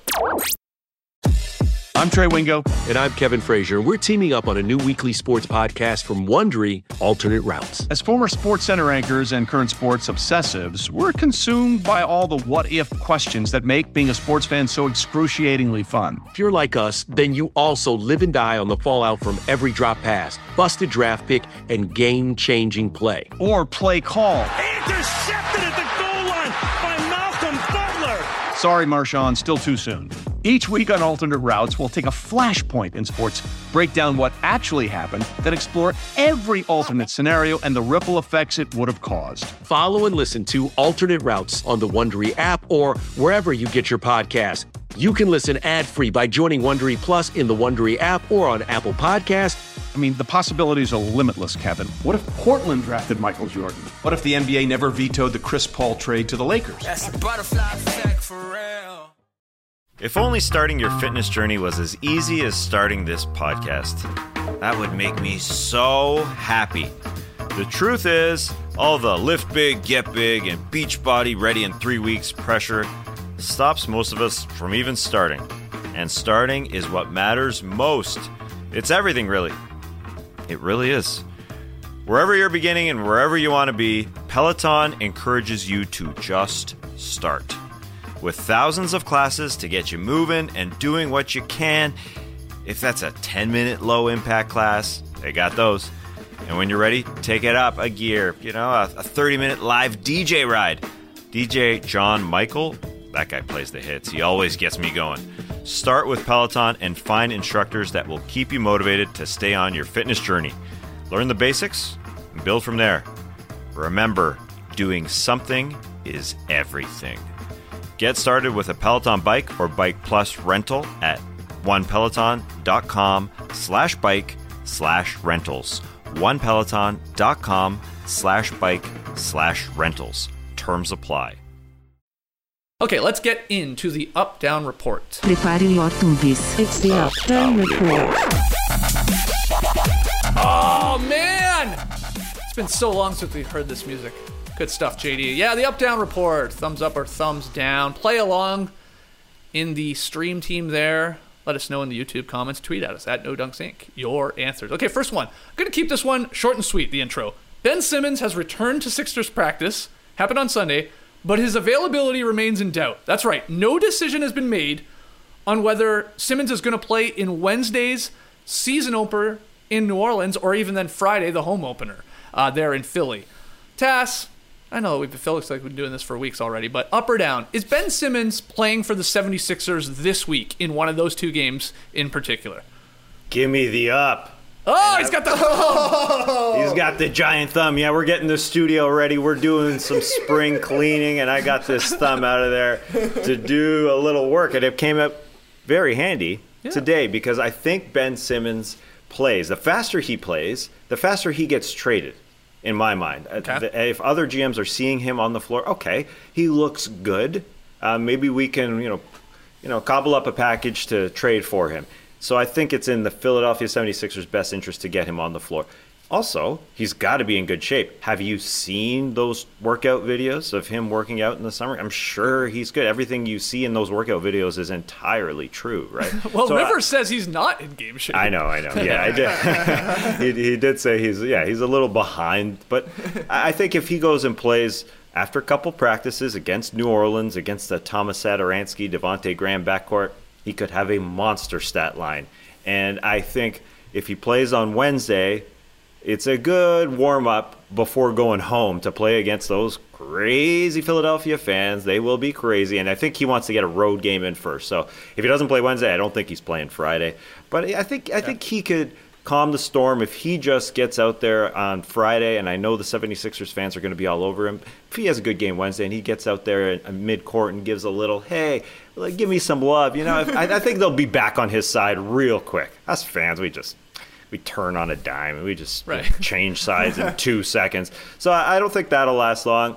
I'm Trey Wingo. And I'm Kevin Frazier. We're teaming up on a new weekly sports podcast from Wondery, Alternate Routes. As former SportsCenter anchors and current sports obsessives, we're consumed by all the what-if questions that make being a sports fan so excruciatingly fun. If you're like us, then you also live and die on the fallout from every drop pass, busted draft pick, and game-changing play. Or play call. Intercepted at the goal line by Malcolm Butler. Sorry, Marshawn, still too soon. Each week on Alternate Routes, we'll take a flashpoint in sports, break down what actually happened, then explore every alternate scenario and the ripple effects it would have caused. Follow and listen to Alternate Routes on the Wondery app or wherever you get your podcasts. You can listen ad-free by joining Wondery Plus in the Wondery app or on Apple Podcasts. I mean, the possibilities are limitless, Kevin. What if Portland drafted Michael Jordan? What if the NBA never vetoed the Chris Paul trade to the Lakers? That's a butterfly effect for real. If only starting your fitness journey was as easy as starting this podcast. That would make me so happy. The truth is, all the lift big, get big, and Beachbody ready in 3 weeks pressure stops most of us from even starting. And starting is what matters most. It's everything, really. It really is. Wherever you're beginning and wherever you want to be, Peloton encourages you to just start. With thousands of classes to get you moving and doing what you can. If that's a 10-minute low-impact class, they got those. And when you're ready, take it up a gear. You know, a 30-minute live DJ ride. DJ John Michael, that guy plays the hits. He always gets me going. Start with Peloton and find instructors that will keep you motivated to stay on your fitness journey. Learn the basics and build from there. Remember, doing something is everything. Get started with a Peloton bike or Bike Plus rental at onepeloton.com/bike/rentals. onepeloton.com/bike/rentals. Terms apply. Okay, let's get into the up-down report. Prepare your tubes. It's the up-down report. Oh, man! It's been so long since we've heard this music. Good stuff, JD. Yeah, the up-down report. Thumbs up or thumbs down. Play along in the stream team there. Let us know in the YouTube comments. Tweet at us at NoDunksInc. Your answers. Okay, first one. I'm going to keep this one short and sweet, the intro. Ben Simmons has returned to Sixers practice. Happened on Sunday. But his availability remains in doubt. That's right. No decision has been made on whether Simmons is going to play in Wednesday's season opener in New Orleans or even then Friday, the home opener there in Philly. Tass, I know it looks like we've been doing this for weeks already, but up or down, is Ben Simmons playing for the 76ers this week in one of those two games in particular? Give me the up. Oh, he's got the thumb. He's got the giant thumb. Yeah, we're getting the studio ready. We're doing some spring cleaning, and I got this thumb out of there to do a little work. And it came up very handy today because I think Ben Simmons plays. The faster he plays, the faster he gets traded, in my mind. Okay. If other GMs are seeing him on the floor, okay, he looks good. Maybe we can, cobble up a package to trade for him. So I think it's in the Philadelphia 76ers' best interest to get him on the floor. Also, he's got to be in good shape. Have you seen those workout videos of him working out in the summer? I'm sure he's good. Everything you see in those workout videos is entirely true, right? Well, Rivers says he's not in game shape. I know. Yeah, I did. he did say he's a little behind. But I think if he goes and plays after a couple practices against New Orleans, against the Thomas Satoransky, Devontae Graham backcourt, he could have a monster stat line. And I think if he plays on Wednesday, it's a good warm-up before going home to play against those crazy Philadelphia fans. They will be crazy, and I think he wants to get a road game in first. So if he doesn't play Wednesday, I don't think he's playing Friday. But I think he could calm the storm if he just gets out there on Friday, and I know the 76ers fans are going to be all over him. If he has a good game Wednesday and he gets out there in mid-court and gives a little, hey, give me some love, I think they'll be back on his side real quick. Us fans, we turn on a dime and we just change sides in 2 seconds. So I don't think that'll last long.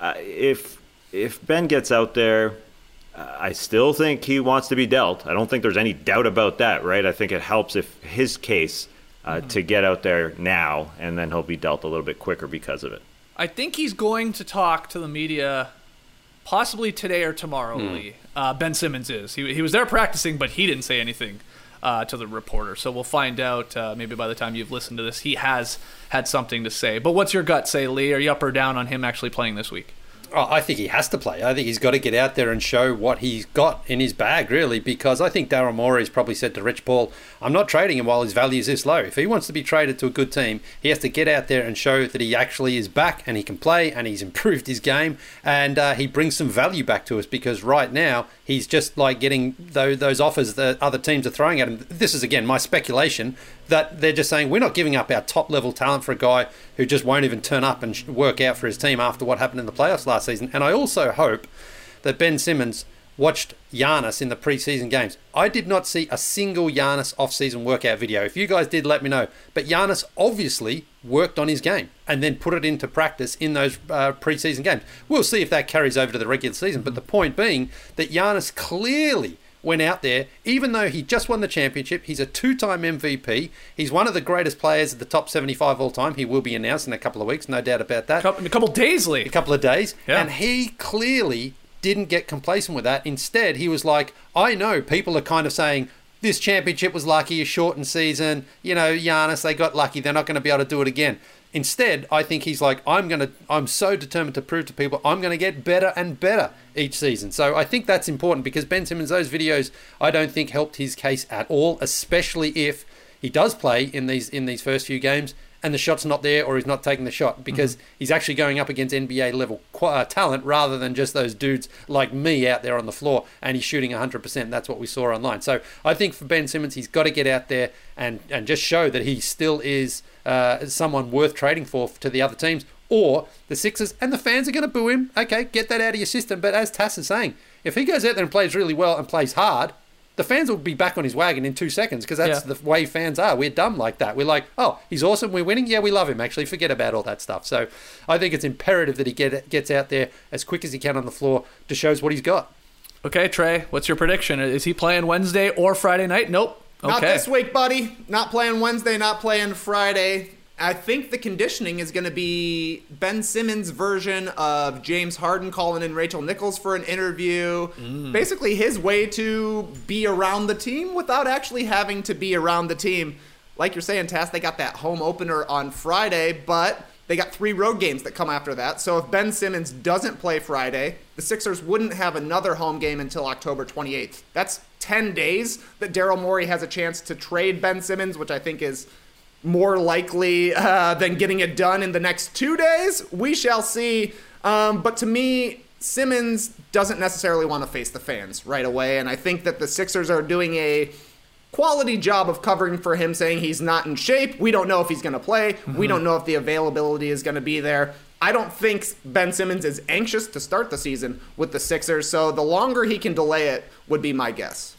If Ben gets out there, I still think he wants to be dealt. I don't think there's any doubt about that, right? I think it helps if his case to get out there now, and then he'll be dealt a little bit quicker because of it. I think he's going to talk to the media possibly today or tomorrow, Lee. Ben Simmons is. He was there practicing, but he didn't say anything to the reporter. So we'll find out maybe by the time you've listened to this, he has had something to say. But what's your gut say, Lee? Are you up or down on him actually playing this week? Oh, I think he has to play. I think he's got to get out there and show what he's got in his bag, really, because I think Daryl Morey's probably said to Rich Paul, I'm not trading him while his value is this low. If he wants to be traded to a good team, he has to get out there and show that he actually is back and he can play and he's improved his game and he brings some value back to us, because right now he's just like getting those offers that other teams are throwing at him. This is, again, my speculation, that they're just saying we're not giving up our top-level talent for a guy who just won't even turn up and work out for his team after what happened in the playoffs last season. And I also hope that Ben Simmons watched Giannis in the preseason games. I did not see a single Giannis off-season workout video. If you guys did, let me know. But Giannis obviously worked on his game and then put it into practice in those preseason games. We'll see if that carries over to the regular season. But the point being that Giannis clearly went out there, even though he just won the championship. He's a 2-time MVP. He's one of the greatest players at the top 75 all time. He will be announced in a couple of weeks, no doubt about that. In a couple of days, Lee. A couple of days. Yeah. And he clearly didn't get complacent with that. Instead, he was like, I know people are kind of saying, this championship was lucky, a shortened season. You know, Giannis, they got lucky. They're not going to be able to do it again. Instead, I think he's like, I'm so determined to prove to people I'm going to get better and better each season. So I think that's important, because Ben Simmons, those videos, I don't think helped his case at all, especially if he does play in these first few games and the shot's not there, or he's not taking the shot, because he's actually going up against NBA level talent rather than just those dudes like me out there on the floor, and he's shooting 100%. That's what we saw online. So I think for Ben Simmons, he's got to get out there and just show that he still is someone worth trading for to the other teams, or the Sixers, and the fans are going to boo him. Okay, get that out of your system. But as Tass is saying, if he goes out there and plays really well and plays hard, the fans will be back on his wagon in 2 seconds, because that's the way fans are. We're dumb like that. We're like, oh, he's awesome, we're winning, yeah, we love him, actually. Forget about all that stuff. So I think it's imperative that he gets out there as quick as he can on the floor to show us what he's got. Okay, Trey, what's your prediction? Is he playing Wednesday or Friday night? Nope. Okay. Not this week, buddy. Not playing Wednesday, not playing Friday. I think the conditioning is going to be Ben Simmons' version of James Harden calling in Rachel Nichols for an interview. Basically his way to be around the team without actually having to be around the team. Like you're saying, Tass, they got that home opener on Friday, but they got 3 road games that come after that. So if Ben Simmons doesn't play Friday, the Sixers wouldn't have another home game until October 28th. That's 10 days that Daryl Morey has a chance to trade Ben Simmons, which I think is more likely than getting it done in the next 2 days. We shall see. But to me, Simmons doesn't necessarily want to face the fans right away. And I think that the Sixers are doing a quality job of covering for him, saying he's not in shape. We don't know if he's going to play. We don't know if the availability is going to be there. I don't think Ben Simmons is anxious to start the season with the Sixers. So the longer he can delay it would be my guess.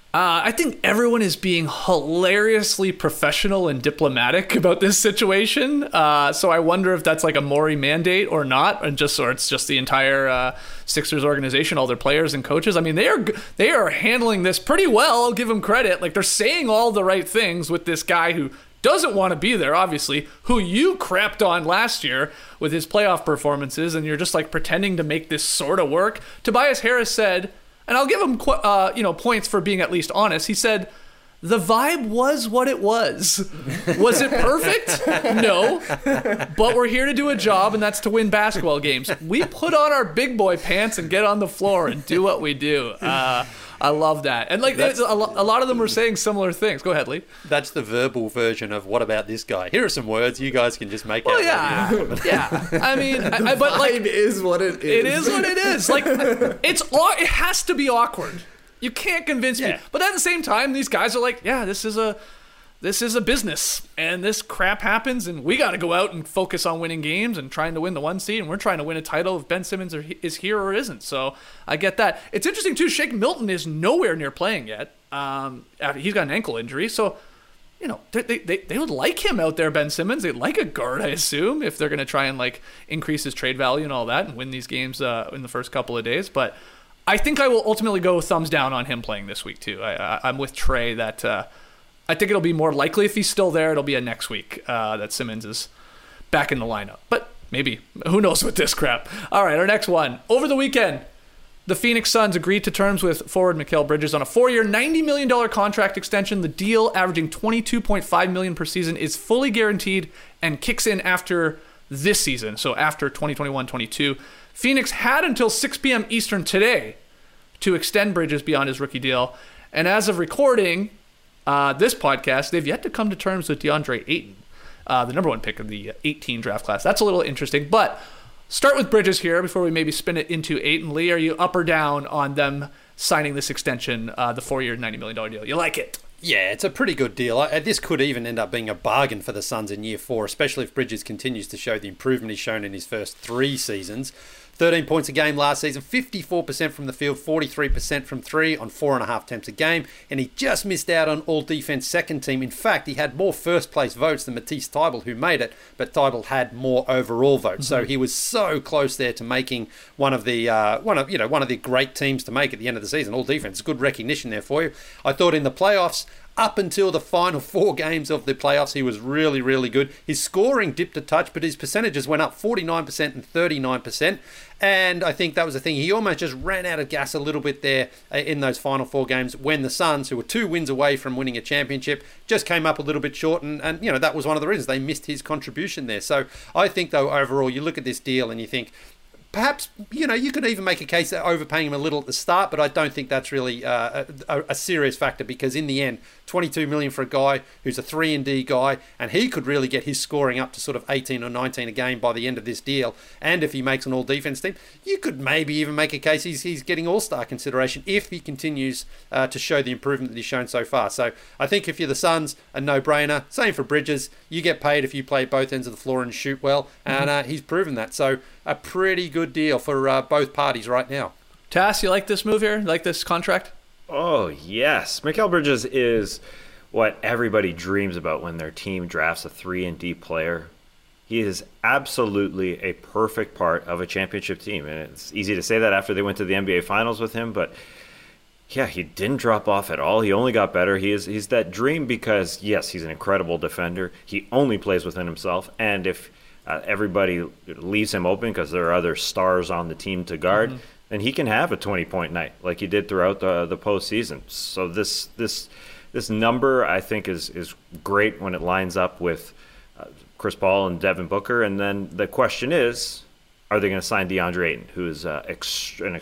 I think everyone is being hilariously professional and diplomatic about this situation. So I wonder if that's like a Morey mandate or not, or it's just the entire Sixers organization, all their players and coaches. I mean, they are handling this pretty well. I'll give them credit. Like, they're saying all the right things with this guy who doesn't want to be there, obviously, who you crapped on last year with his playoff performances, and you're just like pretending to make this sort of work. Tobias Harris said, and I'll give him points for being at least honest. He said, the vibe was what it was. Was it perfect? No. But we're here to do a job, and that's to win basketball games. We put on our big boy pants and get on the floor and do what we do. I love that. And like a lot of them were saying similar things. Go ahead, Lee. That's the verbal version of what about this guy? Here are some words you guys can just make out. Well, yeah. I mean, but like, it is what it is. It is what it is. Like, it has to be awkward. You can't convince me. But at the same time, these guys are like, yeah, this is a business, and this crap happens, and we got to go out and focus on winning games and trying to win the 1 seed, and we're trying to win a title if Ben Simmons is here or isn't. So I get that. It's interesting, too. Shake Milton is nowhere near playing yet. He's got an ankle injury, so they would like him out there, Ben Simmons. They'd like a guard, I assume, if they're going to try and like increase his trade value and all that and win these games in the first couple of days. But I think I will ultimately go thumbs down on him playing this week, too. I'm with Trey that I think it'll be more likely if he's still there, it'll be a next week that Simmons is back in the lineup. But maybe. Who knows with this crap. All right, our next one. Over the weekend, the Phoenix Suns agreed to terms with forward Mikal Bridges on a 4-year, $90 million contract extension. The deal, averaging $22.5 million per season, is fully guaranteed and kicks in after this season. So after 2021-22, Phoenix had until 6 p.m. Eastern today to extend Bridges beyond his rookie deal. And as of recording this podcast, they've yet to come to terms with DeAndre Ayton, the number one pick of the 18 draft class. That's a little interesting. But start with Bridges here before we maybe spin it into Ayton. Lee, are you up or down on them signing this extension, the 4-year, $90 million deal? You like it? Yeah, it's a pretty good deal. This could even end up being a bargain for the Suns in year 4, especially if Bridges continues to show the improvement he's shown in his first 3 seasons. 13 points a game last season, 54% from the field, 43% from 3 on 4.5 attempts a game, and he just missed out on all-defense second team. In fact, he had more first-place votes than Matisse Thybulle, who made it, but Thybulle had more overall votes. So he was so close there to making one of the great teams to make at the end of the season. All-defense, good recognition there for you. I thought in the playoffs, up until the final 4 games of the playoffs, he was really, really good. His scoring dipped a touch, but his percentages went up 49% and 39%. And I think that was the thing. He almost just ran out of gas a little bit there in those final 4 games when the Suns, who were 2 wins away from winning a championship, just came up a little bit short. And that was one of the reasons they missed his contribution there. So I think, though, overall, you look at this deal and you think, perhaps, you could even make a case that overpaying him a little at the start, but I don't think that's really a serious factor, because in the end, $22 million for a guy who's a 3-and-D guy, and he could really get his scoring up to sort of 18 or 19 a game by the end of this deal. And if he makes an all-defense team, you could maybe even make a case he's getting all-star consideration if he continues to show the improvement that he's shown so far. So I think if you're the Suns, a no-brainer. Same for Bridges. You get paid if you play both ends of the floor and shoot well, and he's proven that. So a pretty good deal for both parties right now. Tass, you like this move here? You like this contract? Oh, yes. Mikal Bridges is what everybody dreams about when their team drafts a 3-and-D player. He is absolutely a perfect part of a championship team. And it's easy to say that after they went to the NBA Finals with him, but yeah, he didn't drop off at all. He only got better. He's that dream because, yes, he's an incredible defender. He only plays within himself. And if everybody leaves him open because there are other stars on the team to guard, then he can have a 20-point night like he did throughout the postseason. So this number, I think, is great when it lines up with Chris Paul and Devin Booker. And then the question is, are they going to sign DeAndre Ayton, who is an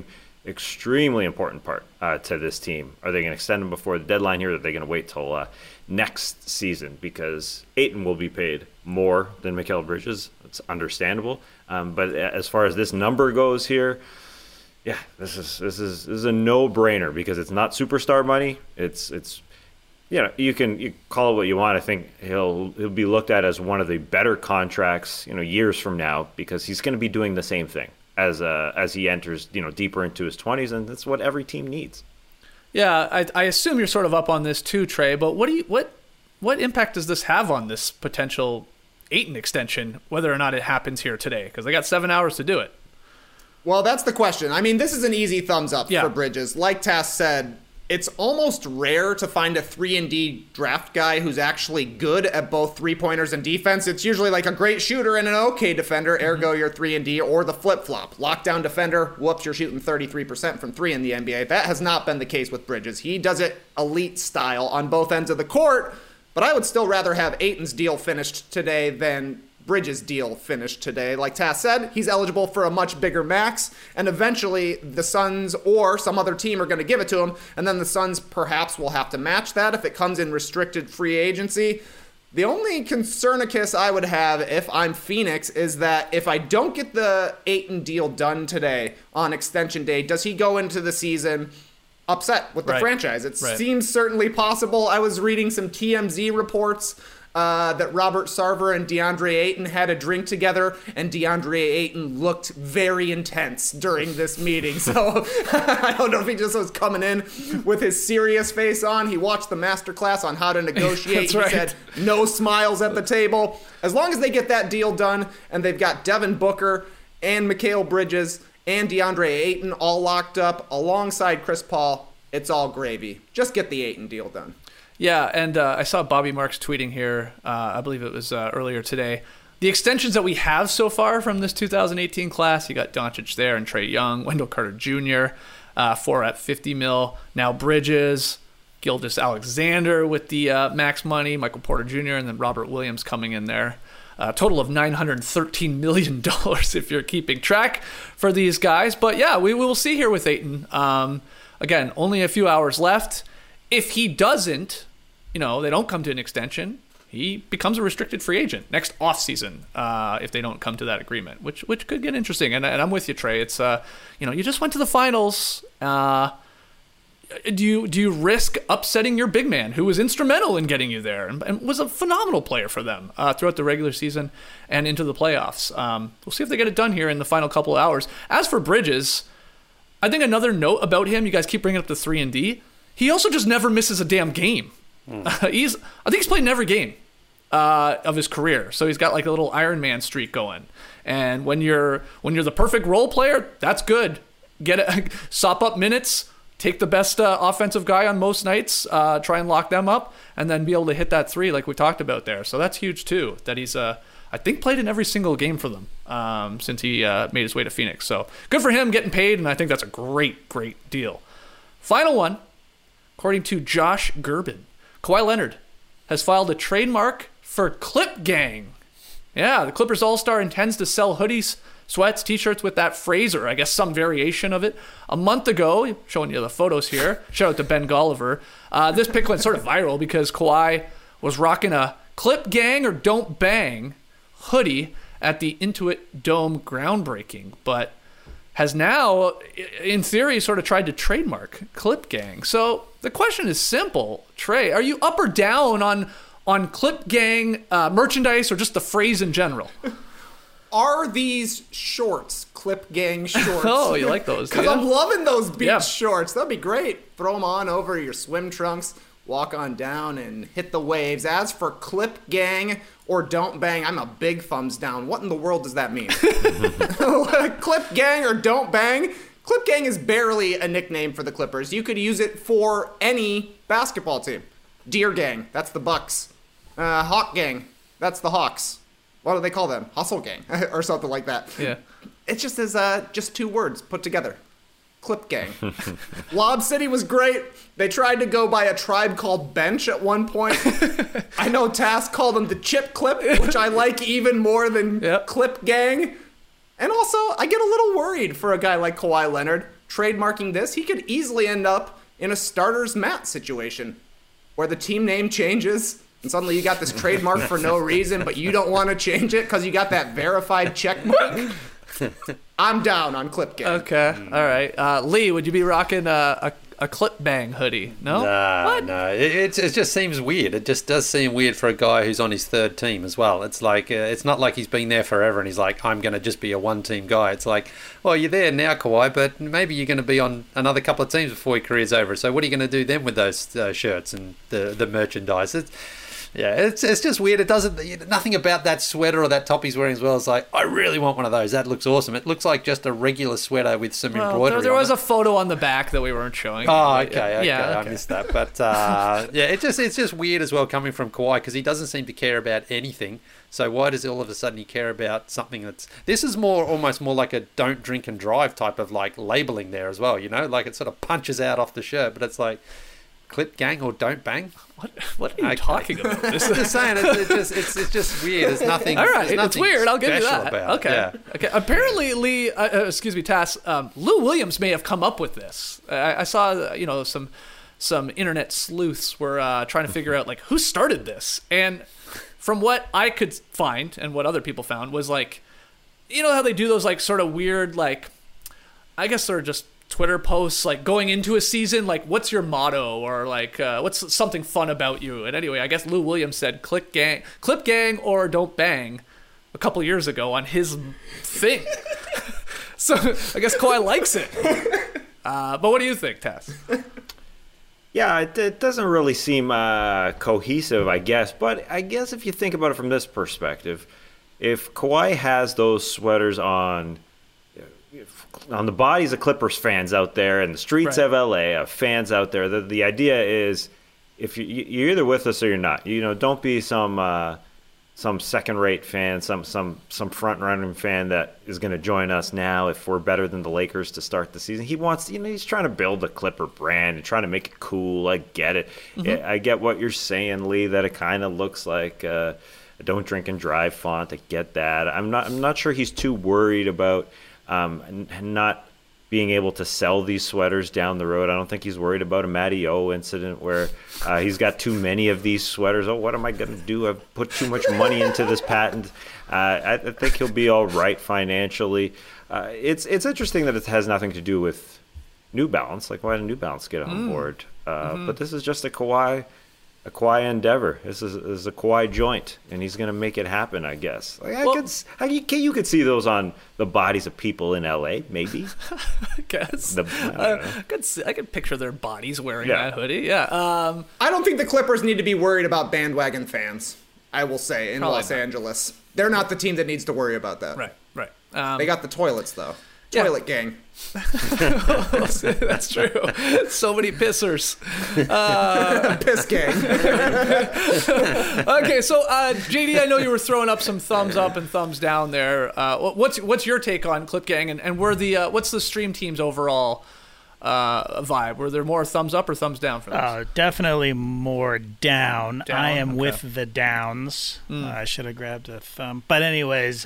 extremely important part to this team? Are they going to extend him before the deadline here, or are they going to wait till next season? Because Ayton will be paid more than Mikal Bridges. It's understandable. But as far as this number goes here, yeah, this is a no-brainer because it's not superstar money. It's you call it what you want. I think he'll be looked at as one of the better contracts, years from now, because he's going to be doing the same thing as he enters, deeper into his 20s, and that's what every team needs. Yeah, I assume you're sort of up on this too, Trey. But what impact does this have on this potential Ayton extension, whether or not it happens here today? Because they got 7 hours to do it. Well, that's the question. I mean, this is an easy thumbs up for Bridges. Like Tass said, it's almost rare to find a 3-and-D draft guy who's actually good at both three-pointers and defense. It's usually like a great shooter and an okay defender, ergo you're 3-and-D, or the flip-flop. Lockdown defender, whoops, you're shooting 33% from 3 in the NBA. That has not been the case with Bridges. He does it elite style on both ends of the court, but I would still rather have Ayton's deal finished today than Bridges' deal finished today. Like Tass said, he's eligible for a much bigger max, and eventually the Suns or some other team are going to give it to him, and then the Suns perhaps will have to match that if it comes in restricted free agency. The only concernicus I would have if I'm Phoenix is that if I don't get the Ayton deal done today on extension day, does he go into the season upset with the franchise? It seems certainly possible. I was reading some TMZ reports that Robert Sarver and DeAndre Ayton had a drink together, and DeAndre Ayton looked very intense during this meeting. So I don't know if he just was coming in with his serious face on. He watched the masterclass on how to negotiate. He said no smiles at the table. As long as they get that deal done and they've got Devin Booker and Mikal Bridges and DeAndre Ayton all locked up alongside Chris Paul, it's all gravy. Just get the Ayton deal done. Yeah, and I saw Bobby Marks tweeting here, I believe it was earlier today, the extensions that we have so far from this 2018 class. You got Doncic there and Trae Young, Wendell Carter Jr., 4 at $50 million. Now Bridges, Gilgeous Alexander with the max money, Michael Porter Jr., and then Robert Williams coming in there. A total of $913 million if you're keeping track for these guys. But yeah, we will see here with Ayton. Again, only a few hours left. If he doesn't, they don't come to an extension, he becomes a restricted free agent next offseason if they don't come to that agreement, which could get interesting. And I'm with you, Trey. It's, you just went to the finals. Do you risk upsetting your big man who was instrumental in getting you there and was a phenomenal player for them throughout the regular season and into the playoffs? We'll see if they get it done here in the final couple of hours. As for Bridges, I think another note about him, you guys keep bringing up the 3-and-D, he also just never misses a damn game. I think he's played in every game of his career, so he's got like a little Iron Man streak going. And when you're the perfect role player, that's good. Sop up minutes. Take the best offensive guy on most nights, try and lock them up, and then be able to hit that three like we talked about there. So that's huge too, that he's, I think, played in every single game for them since he made his way to Phoenix. So good for him getting paid, and I think that's a great, great deal. Final one, according to Josh Gerben, Kawhi Leonard has filed a trademark for Clip Gang. Yeah, the Clippers All-Star intends to sell hoodies, sweats, t-shirts with that phrase, or I guess some variation of it. A month ago, showing you the photos here, shout out to Ben Golliver, this pic went sort of viral because Kawhi was rocking a Clip Gang or Don't Bang hoodie at the Intuit Dome groundbreaking, but has now, in theory, sort of tried to trademark Clip Gang. So the question is simple. Trey, are you up or down on Clip Gang merchandise or just the phrase in general? Are these shorts Clip Gang shorts? Oh, you like those? Because I'm loving those beach shorts. That'd be great. Throw them on over your swim trunks, walk on down and hit the waves. As for Clip Gang or Don't Bang, I'm a big thumbs down. What in the world does that mean? Clip Gang or Don't Bang? Clip Gang is barely a nickname for the Clippers. You could use it for any basketball team. Deer Gang, that's the Bucks. Hawk Gang, that's the Hawks. What do they call them? Hustle Gang or something like that. Yeah. It just is just two words put together. Clip Gang. Lob City was great. They tried to go by a tribe called Bench at one point. I know Task called them the Chip Clip, which I like even more than Clip Gang. And also, I get a little worried for a guy like Kawhi Leonard. Trademarking this, he could easily end up in a starter's mat situation where the team name changes and suddenly you got this trademark for no reason, but you don't want to change it because you got that verified check mark. I'm down on Clip Gang. Okay, all right. Lee, would you be rocking a Clip Bang hoodie? No? No. It just seems weird. It just does seem weird for a guy who's on his third team as well. It's like it's not like he's been there forever and he's like, I'm going to just be a one-team guy. It's like, well, you're there now, Kawhi, but maybe you're going to be on another couple of teams before your career's over. So what are you going to do then with those shirts and the merchandise? It's just weird. It doesn't. Nothing about that sweater or that top he's wearing as well is like, I really want one of those. That looks awesome. It looks like just a regular sweater with some embroidery. There was a photo on the back that we weren't showing. Oh, okay. I missed that. But it's just weird as well coming from Kawhi because he doesn't seem to care about anything. So why does all of a sudden he care about something that's... This is almost more like a don't drink and drive type of like labeling there as well. Like it sort of punches out off the shirt, but it's like. Clip Gang or Don't Bang? What are you talking about? I'm just saying, it's just weird. There's nothing. All right, it's weird. I'll give you that. About. Okay. Apparently, Lee, Tass, Lou Williams may have come up with this. I saw, some internet sleuths were trying to figure out like who started this, and from what I could find and what other people found was like, how they do those like sort of weird like, I guess they're just Twitter posts like going into a season, like what's your motto or like what's something fun about you. And anyway, I guess Lou Williams said Clip Gang or Don't Bang a couple years ago on his thing. So I guess Kawhi likes it. But what do you think, Tess? Yeah, it doesn't really seem cohesive, I guess. But I guess if you think about it from this perspective, if Kawhi has those sweaters on the bodies of Clippers fans out there and the streets of LA of fans out there, the idea is if you're either with us or you're not. Don't be some second-rate fan, some front-running fan that is going to join us now if we're better than the Lakers to start the season. He wants, he's trying to build a Clipper brand and trying to make it cool. I get it. Mm-hmm. I get what you're saying, Lee, that it kind of looks like a don't drink and drive font. I get that. I'm not sure he's too worried about not being able to sell these sweaters down the road. I don't think he's worried about a Matty O incident where he's got too many of these sweaters. Oh, what am I going to do? I've put too much money into this patent. I think he'll be all right financially. It's interesting that it has nothing to do with New Balance. Like, why did New Balance get on board? But this is just a Kawhi endeavor. This is a Kawhi joint, and he's going to make it happen, I guess. Like, you could see those on the bodies of people in LA, maybe. I guess. I could picture their bodies wearing that hoodie. Yeah. I don't think the Clippers need to be worried about bandwagon fans, I will say, in Los Angeles. They're not the team that needs to worry about that. Right. They got the toilets, though. Toilet gang. That's true. So many pissers. Piss gang. Okay, so JD, I know you were throwing up some thumbs up and thumbs down there. What's your take on Clip Gang, and what's the stream team's overall vibe? Were there more thumbs up or thumbs down for this? Definitely more down. I am with the downs. I should have grabbed a thumb. But anyways,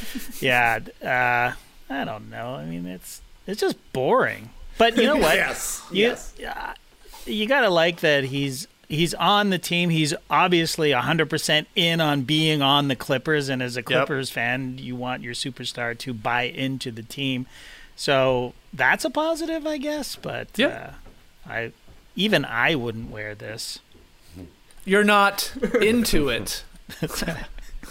I don't know. I mean, it's just boring. But you know what? Yes. You gotta like that he's on the team. He's obviously 100% in on being on the Clippers, and as a Clippers fan, you want your superstar to buy into the team. So that's a positive, I guess. But I wouldn't wear this. You're not into it. There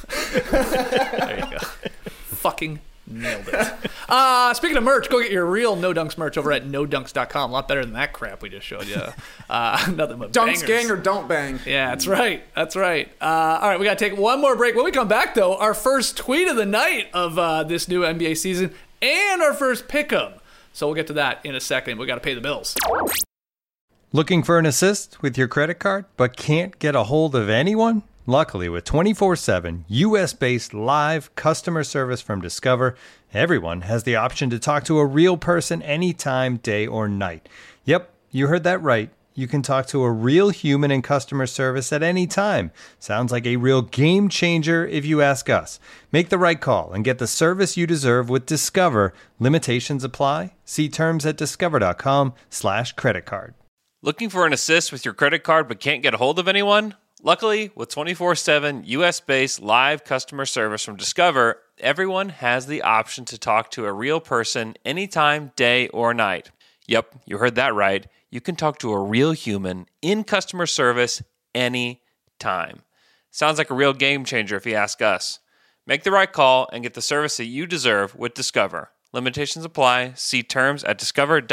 you go. Fucking nailed it. Speaking of merch, go get your real No Dunks merch over at nodunks.com. A lot better than that crap we just showed you. Nothing but Dunks bangers. gang or don't bang. Yeah, that's right. All right, we got to take one more break. When we come back, though, our first tweet of the night of this new NBA season and our first pick'em. So we'll get to that in a second. We got to pay the bills. Looking for an assist with your credit card but can't get a hold of anyone? Luckily, with 24/7 U.S.-based live customer service from Discover, everyone has the option to talk to a real person anytime, day or night. Yep, you heard that right. You can talk to a real human in customer service at any time. Sounds like a real game changer if you ask us. Make the right call and get the service you deserve with Discover. Limitations apply. See terms at discover.com/creditcard. Looking for an assist with your credit card but can't get a hold of anyone? Luckily, with 24/7 U.S.-based live customer service from Discover, everyone has the option to talk to a real person anytime, day or night. Yep, you heard that right. You can talk to a real human in customer service anytime. Sounds like a real game changer if you ask us. Make the right call and get the service that you deserve with Discover. Limitations apply. See terms at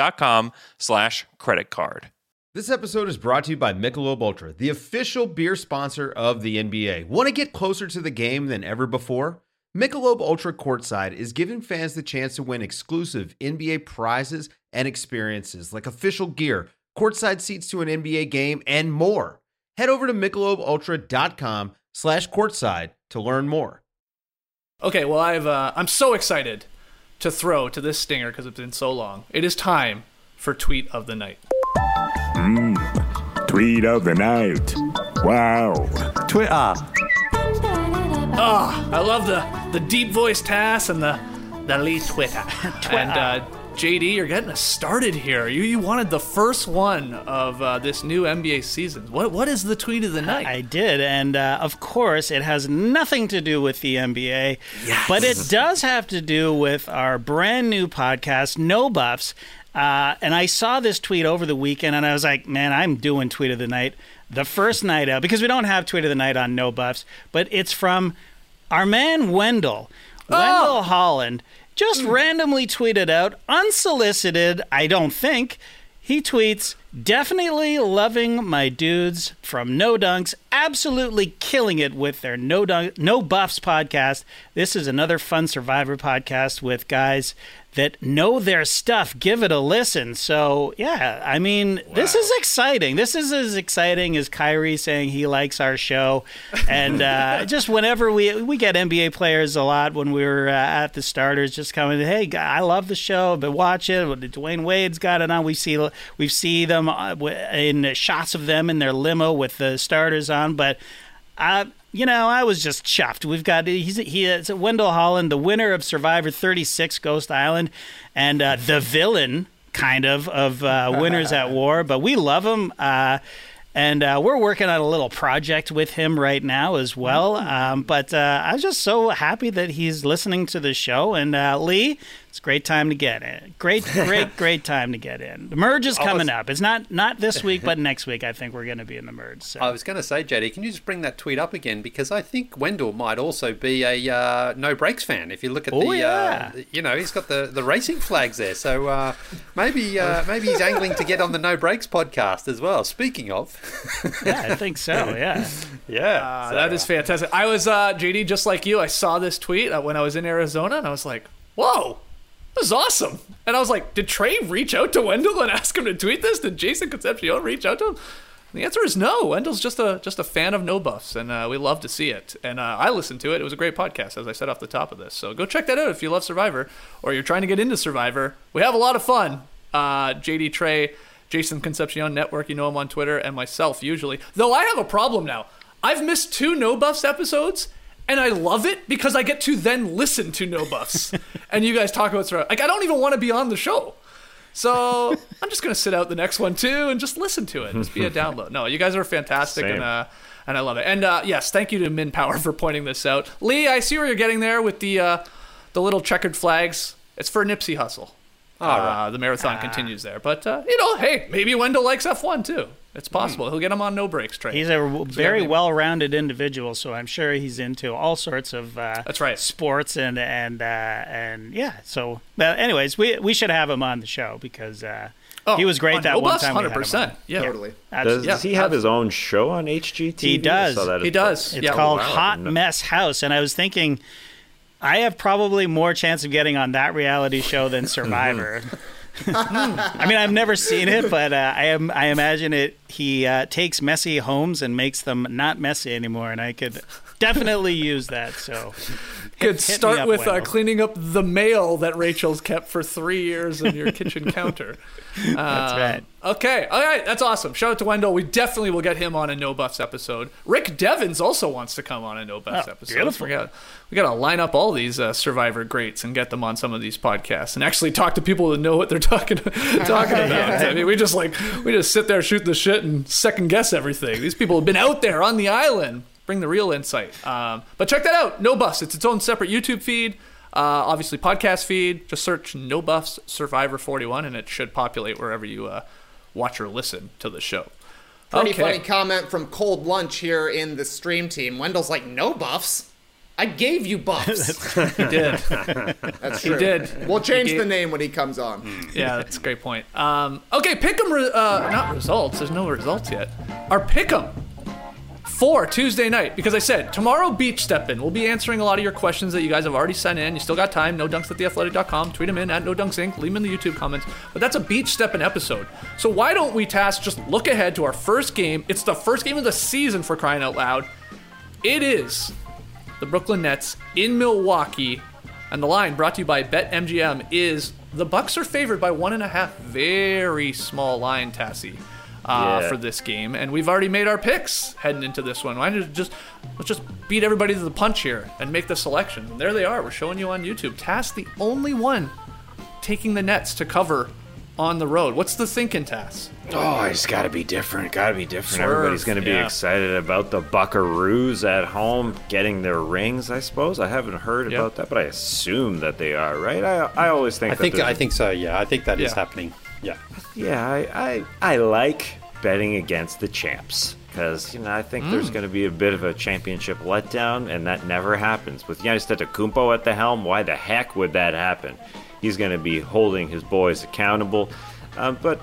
discover.com/creditcard. This episode is brought to you by Michelob Ultra, the official beer sponsor of the NBA. Want to get closer to the game than ever before? Michelob Ultra Courtside is giving fans the chance to win exclusive NBA prizes and experiences like official gear, courtside seats to an NBA game, and more. Head over to MichelobUltra.com/courtside to learn more. Okay, well, I'm so excited to throw to this stinger because it's been so long. It is time for Tweet of the Night. Tweet of the night. Wow. Twitter. I love the deep voice Tass and the lead Twitter. And JD, you're getting us started here. You wanted the first one of this new NBA season. What is the tweet of the night? I did, and of course, it has nothing to do with the NBA, but it does have to do with our brand new podcast, No Buffs. And I saw this tweet over the weekend, and I was like, man, I'm doing Tweet of the Night the first night out, because we don't have Tweet of the Night on No Buffs, but it's from our man Wendell Holland. Just randomly tweeted out, unsolicited, I don't think. He tweets, definitely loving my dudes from No Dunks, absolutely killing it with their No Buffs podcast. This is another fun Survivor podcast with guys that know their stuff. Give it a listen. So, yeah, I mean, This is exciting. This is as exciting as Kyrie saying he likes our show. And just whenever we get NBA players a lot when we were at the starters, just coming, hey, I love the show, but watch it. Dwayne Wade's got it on. We see them in shots of them in their limo with the starters on. But I was just chuffed. We've got it's Wendell Holland, the winner of Survivor 36 Ghost Island, and the villain kind of Winners at War. But we love him. And we're working on a little project with him right now as well. But I'm just so happy that he's listening to the show. And Lee, it's a great time to get in. Great time to get in. The merge is coming up. It's not this week, but next week I think we're going to be in the merge. So. I was going to say, JD, can you just bring that tweet up again? Because I think Wendell might also be a No Brakes fan. If you look at he's got the racing flags there. So maybe he's angling to get on the No Brakes podcast as well. Speaking of. Yeah, I think so. Yeah. That is fantastic. I was JD, just like you. I saw this tweet when I was in Arizona, and I was like, "Whoa, this is awesome!" And I was like, "Did Trey reach out to Wendell and ask him to tweet this? Did Jason Concepcion reach out to him?" And the answer is no. Wendell's just a fan of No Buffs, and we love to see it. And I listened to it. It was a great podcast, as I said off the top of this. So go check that out if you love Survivor or you're trying to get into Survivor. We have a lot of fun. JD, Trey, Jason Concepcion Network, you know him on Twitter, and myself usually. Though I have a problem now. I've missed 2 No Buffs episodes, and I love it because I get to then listen to No Buffs. And you guys talk about Survivor. Like, I don't even want to be on the show. So I'm just going to sit out the next one, too, and just listen to it. Just be a download. No, you guys are fantastic, and I love it. And, yes, thank you to Min Power for pointing this out. Lee, I see where you're getting there with the little checkered flags. It's for Nipsey Hussle. The marathon continues there. But, hey, maybe Wendell likes F1, too. It's possible. He'll get him on No Brakes train. He's a very well-rounded individual, so I'm sure he's into all sorts of that's right. sports and yeah. So, anyways, we should have him on the show because he was great that one time. 100%. Yeah, totally. Does he have his own show on HGTV? He does. He does. It's called Hot Mess House, and I was thinking, I have probably more chance of getting on that reality show than Survivor. I mean, I've never seen it, but I imagine it. He takes messy homes and makes them not messy anymore, and I could definitely use that. So, could start with cleaning up the mail that Rachel's kept for 3 years on your kitchen counter. That's right. Okay, all right, that's awesome. Shout out to Wendell. We definitely will get him on a No Buffs episode. Rick Devens also wants to come on a No Buffs episode. Beautiful. We got to line up all these Survivor greats and get them on some of these podcasts and actually talk to people that know what they're talking about. I mean, we just sit there, shoot the shit, and second guess everything. These people have been out there on the island. Bring the real insight. But check that out. No Buffs. It's its own separate YouTube feed. Obviously, podcast feed. Just search No Buffs Survivor 41, and it should populate wherever you watch or listen to the show. Pretty funny comment from Cold Lunch here in the stream team. Wendell's like, No Buffs? I gave you buffs. He did. That's true. He did. We'll change the name when he comes on. Yeah, that's a great point. Okay, Pick'em, not results. There's no results yet. Our Pick'em for Tuesday night, because I said tomorrow Beach Steppin'. We'll be answering a lot of your questions that you guys have already sent in. You still got time. NoDunks@theathletic.com. Tweet them in at NoDunksInc. Leave them in the YouTube comments. But that's a Beach Steppin' episode. So why don't we just look ahead to our first game? It's the first game of the season, for crying out loud. It is the Brooklyn Nets in Milwaukee, and the line brought to you by BetMGM is the Bucks are favored by 1.5. Very small line, Tassie, for this game, and we've already made our picks heading into this one. Why don't let's just beat everybody to the punch here and make the selection. And there they are. We're showing you on YouTube. Tass, the only one taking the Nets to cover on the road. What's the thinking, Tass? Oh, it's got to be different. Swerve. Everybody's going to be excited about the Buckaroos at home getting their rings, I suppose. I haven't heard about that, but I assume that they are, right? I always think I think so, yeah. I think that is happening. Yeah. Yeah, I like betting against the champs because, I think there's going to be a bit of a championship letdown, and that never happens. With Giannis Antetokounmpo at the helm, why the heck would that happen? He's going to be holding his boys accountable. But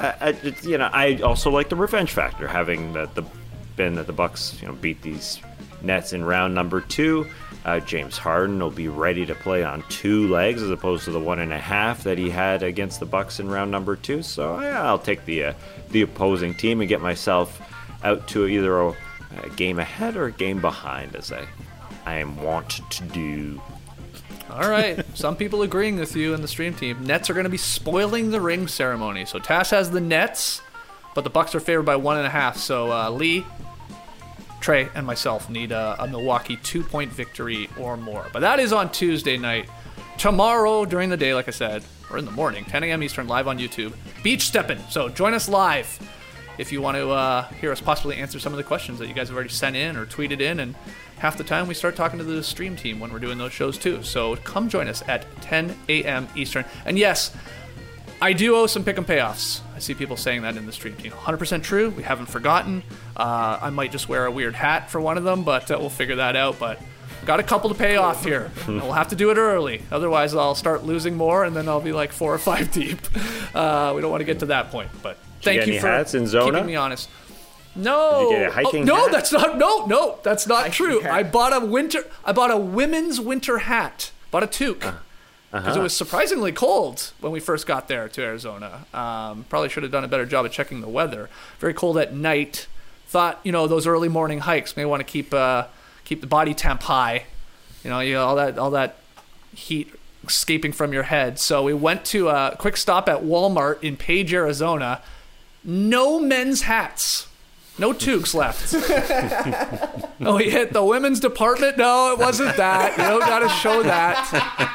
I also like the revenge factor, having been that the Bucks beat these Nets in round number 2. James Harden will be ready to play on 2 legs as opposed to the 1.5 that he had against the Bucks in round number 2. So I'll take the opposing team and get myself out to either a game ahead or a game behind, as I am wont to do. All right. Some people agreeing with you in the stream team. Nets are going to be spoiling the ring ceremony. So Tass has the Nets, but the Bucks are favored by 1.5. So Lee, Trey and myself need a Milwaukee 2-point victory or more. But that is on Tuesday night. Tomorrow during the day, like I said, or in the morning, 10 a.m. Eastern, live on YouTube. Beach stepping. So join us live if you want to hear us possibly answer some of the questions that you guys have already sent in or tweeted in. And half the time we start talking to the stream team when we're doing those shows too. So come join us at 10 a.m. Eastern. And yes, I do owe some pick and payoffs. I see people saying that in the stream team. 100% true. We haven't forgotten. I might just wear a weird hat for one of them, but we'll figure that out. But got a couple to pay off here. And we'll have to do it early. Otherwise, I'll start losing more, and then I'll be like 4 or 5 deep. We don't want to get to that point. But thank you for hats in Zona? keeping me honest. No. Did you get a hiking no, hat? that's not. No, that's not true. Hat. I bought a women's winter hat. Bought a toque. Because it was surprisingly cold when we first got there to Arizona. Probably should have done a better job of checking the weather. Very cold at night. Thought, those early morning hikes may want to keep the body temp high. All that heat escaping from your head. So we went to a quick stop at Walmart in Page, Arizona. No men's hats. No toques left. Oh, we hit the women's department? No, it wasn't that. You don't got to show that.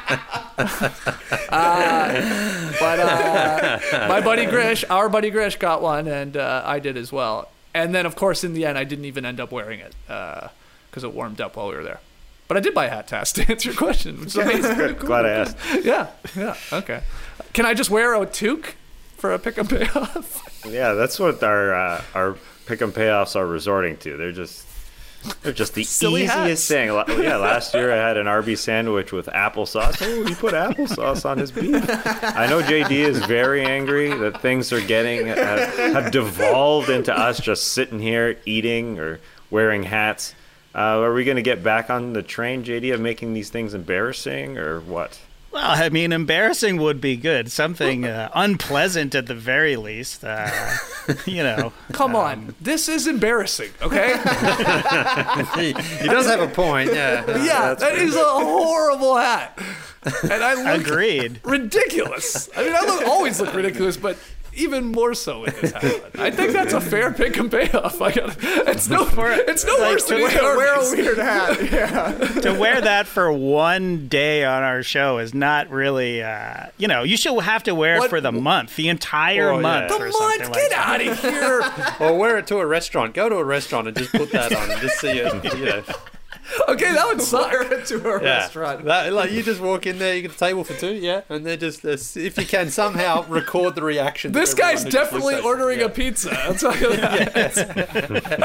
But my buddy Grish, our buddy Grish got one, and I did as well. And then, of course, in the end, I didn't even end up wearing it because it warmed up while we were there. But I did buy a hat test to answer your question, which is amazing. Good. Glad I asked. Yeah, okay. Can I just wear a toque for a pick and payoff? Yeah, that's what our pick and payoffs are resorting to. They're just the Silly easiest hats. thing. Yeah, last year I had an RB sandwich with applesauce. Oh, he put applesauce on his beef. I know JD is very angry that things are have devolved into us just sitting here eating or wearing hats. Are we going to get back on the train, JD, of making these things embarrassing or what? Well, I mean, embarrassing would be good. Something unpleasant at the very least. Come on. This is embarrassing, okay? He does have a point, yeah. Yeah, that is a horrible hat. And I look Agreed. ridiculous. I mean, I always look ridiculous, but even more so with this hat. I think that's a fair pick and payoff. It's no worse than wear a weird hat. Yeah. To wear that for one day on our show is not really, you should have to wear it for the month, the entire month. The month? Get out of here. Or wear it to a restaurant. Go to a restaurant and just put that on and just see it, Okay, that would suck. Wear it to a restaurant. You just walk in there, you get a table for 2, and they're just, if you can somehow record the reaction. This guy's definitely ordering a pizza. I'll tell you that.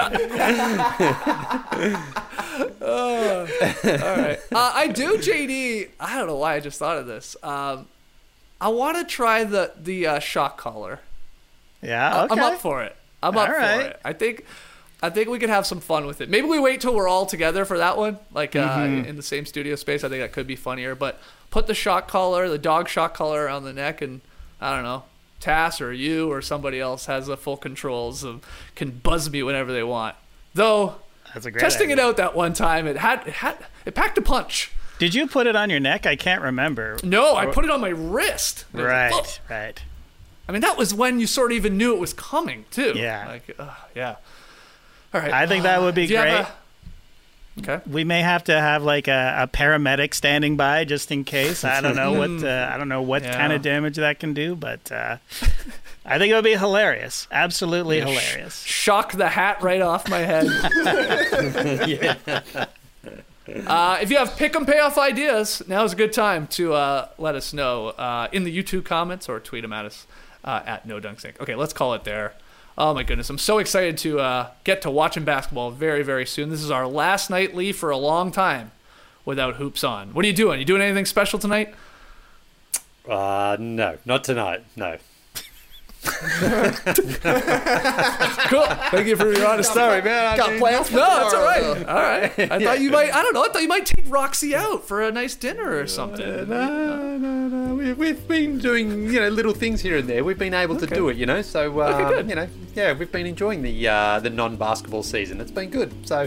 All right. I do, JD. I don't know why I just thought of this. I want to try the shock collar. Yeah, okay. I'm up for it. For it. I think we could have some fun with it. Maybe we wait till we're all together for that one, in the same studio space. I think that could be funnier. But put the shock collar, the dog shock collar around the neck, and I don't know, Tass or you or somebody else has the full controls and can buzz me whenever they want. Though, that's a great testing idea. it out that one time, it packed a punch. Did you put it on your neck? I can't remember. No, I put it on my wrist. Right. I mean, that was when you sort of even knew it was coming, too. Yeah. Yeah. All right. I think that would be great. Okay. We may have to have like a paramedic standing by just in case. I don't know what kind of damage that can do, but I think it would be hilarious. Absolutely hilarious. Shock the hat right off my head. If you have pick and payoff ideas, now's a good time to let us know in the YouTube comments or tweet them at us at No Dunk Sink. Okay, let's call it there. Oh my goodness, I'm so excited to get to watching basketball very, very soon. This is our last nightly for a long time without hoops on. What are you doing? You doing anything special tonight? No, not tonight. No. Cool. Thank you for your honesty. Sorry, man. Got plans for No, it's all right. tomorrow, All right. I thought you might. I don't know. I thought you might take Roxy out for a nice dinner or something. No. We've been doing little things here and there. We've been able to do it, So good. We've been enjoying the non-basketball season. It's been good. So.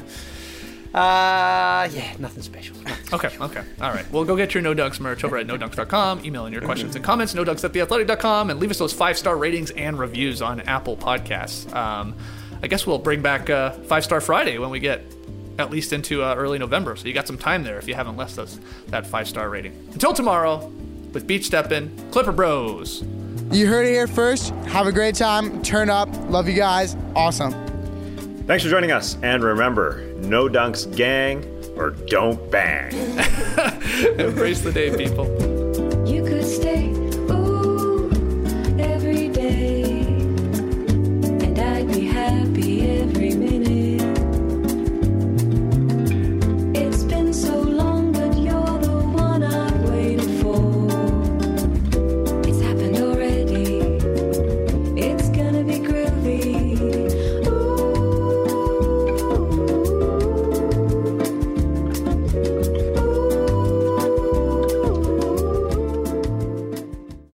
Nothing special. Okay. All right. Well, go get your No Dunks merch over at nodunks.com. Email in your questions and comments, nodunks@theathletic.com, and leave us those 5-star ratings and reviews on Apple Podcasts. I guess we'll bring back 5-Star Friday when we get at least into early November. So you got some time there if you haven't left us that 5-star rating. Until tomorrow, with Beach Steppin', Clipper Bros. You heard it here first. Have a great time. Turn up. Love you guys. Awesome. Thanks for joining us. And remember, no dunks gang or don't bang. Embrace the day, people.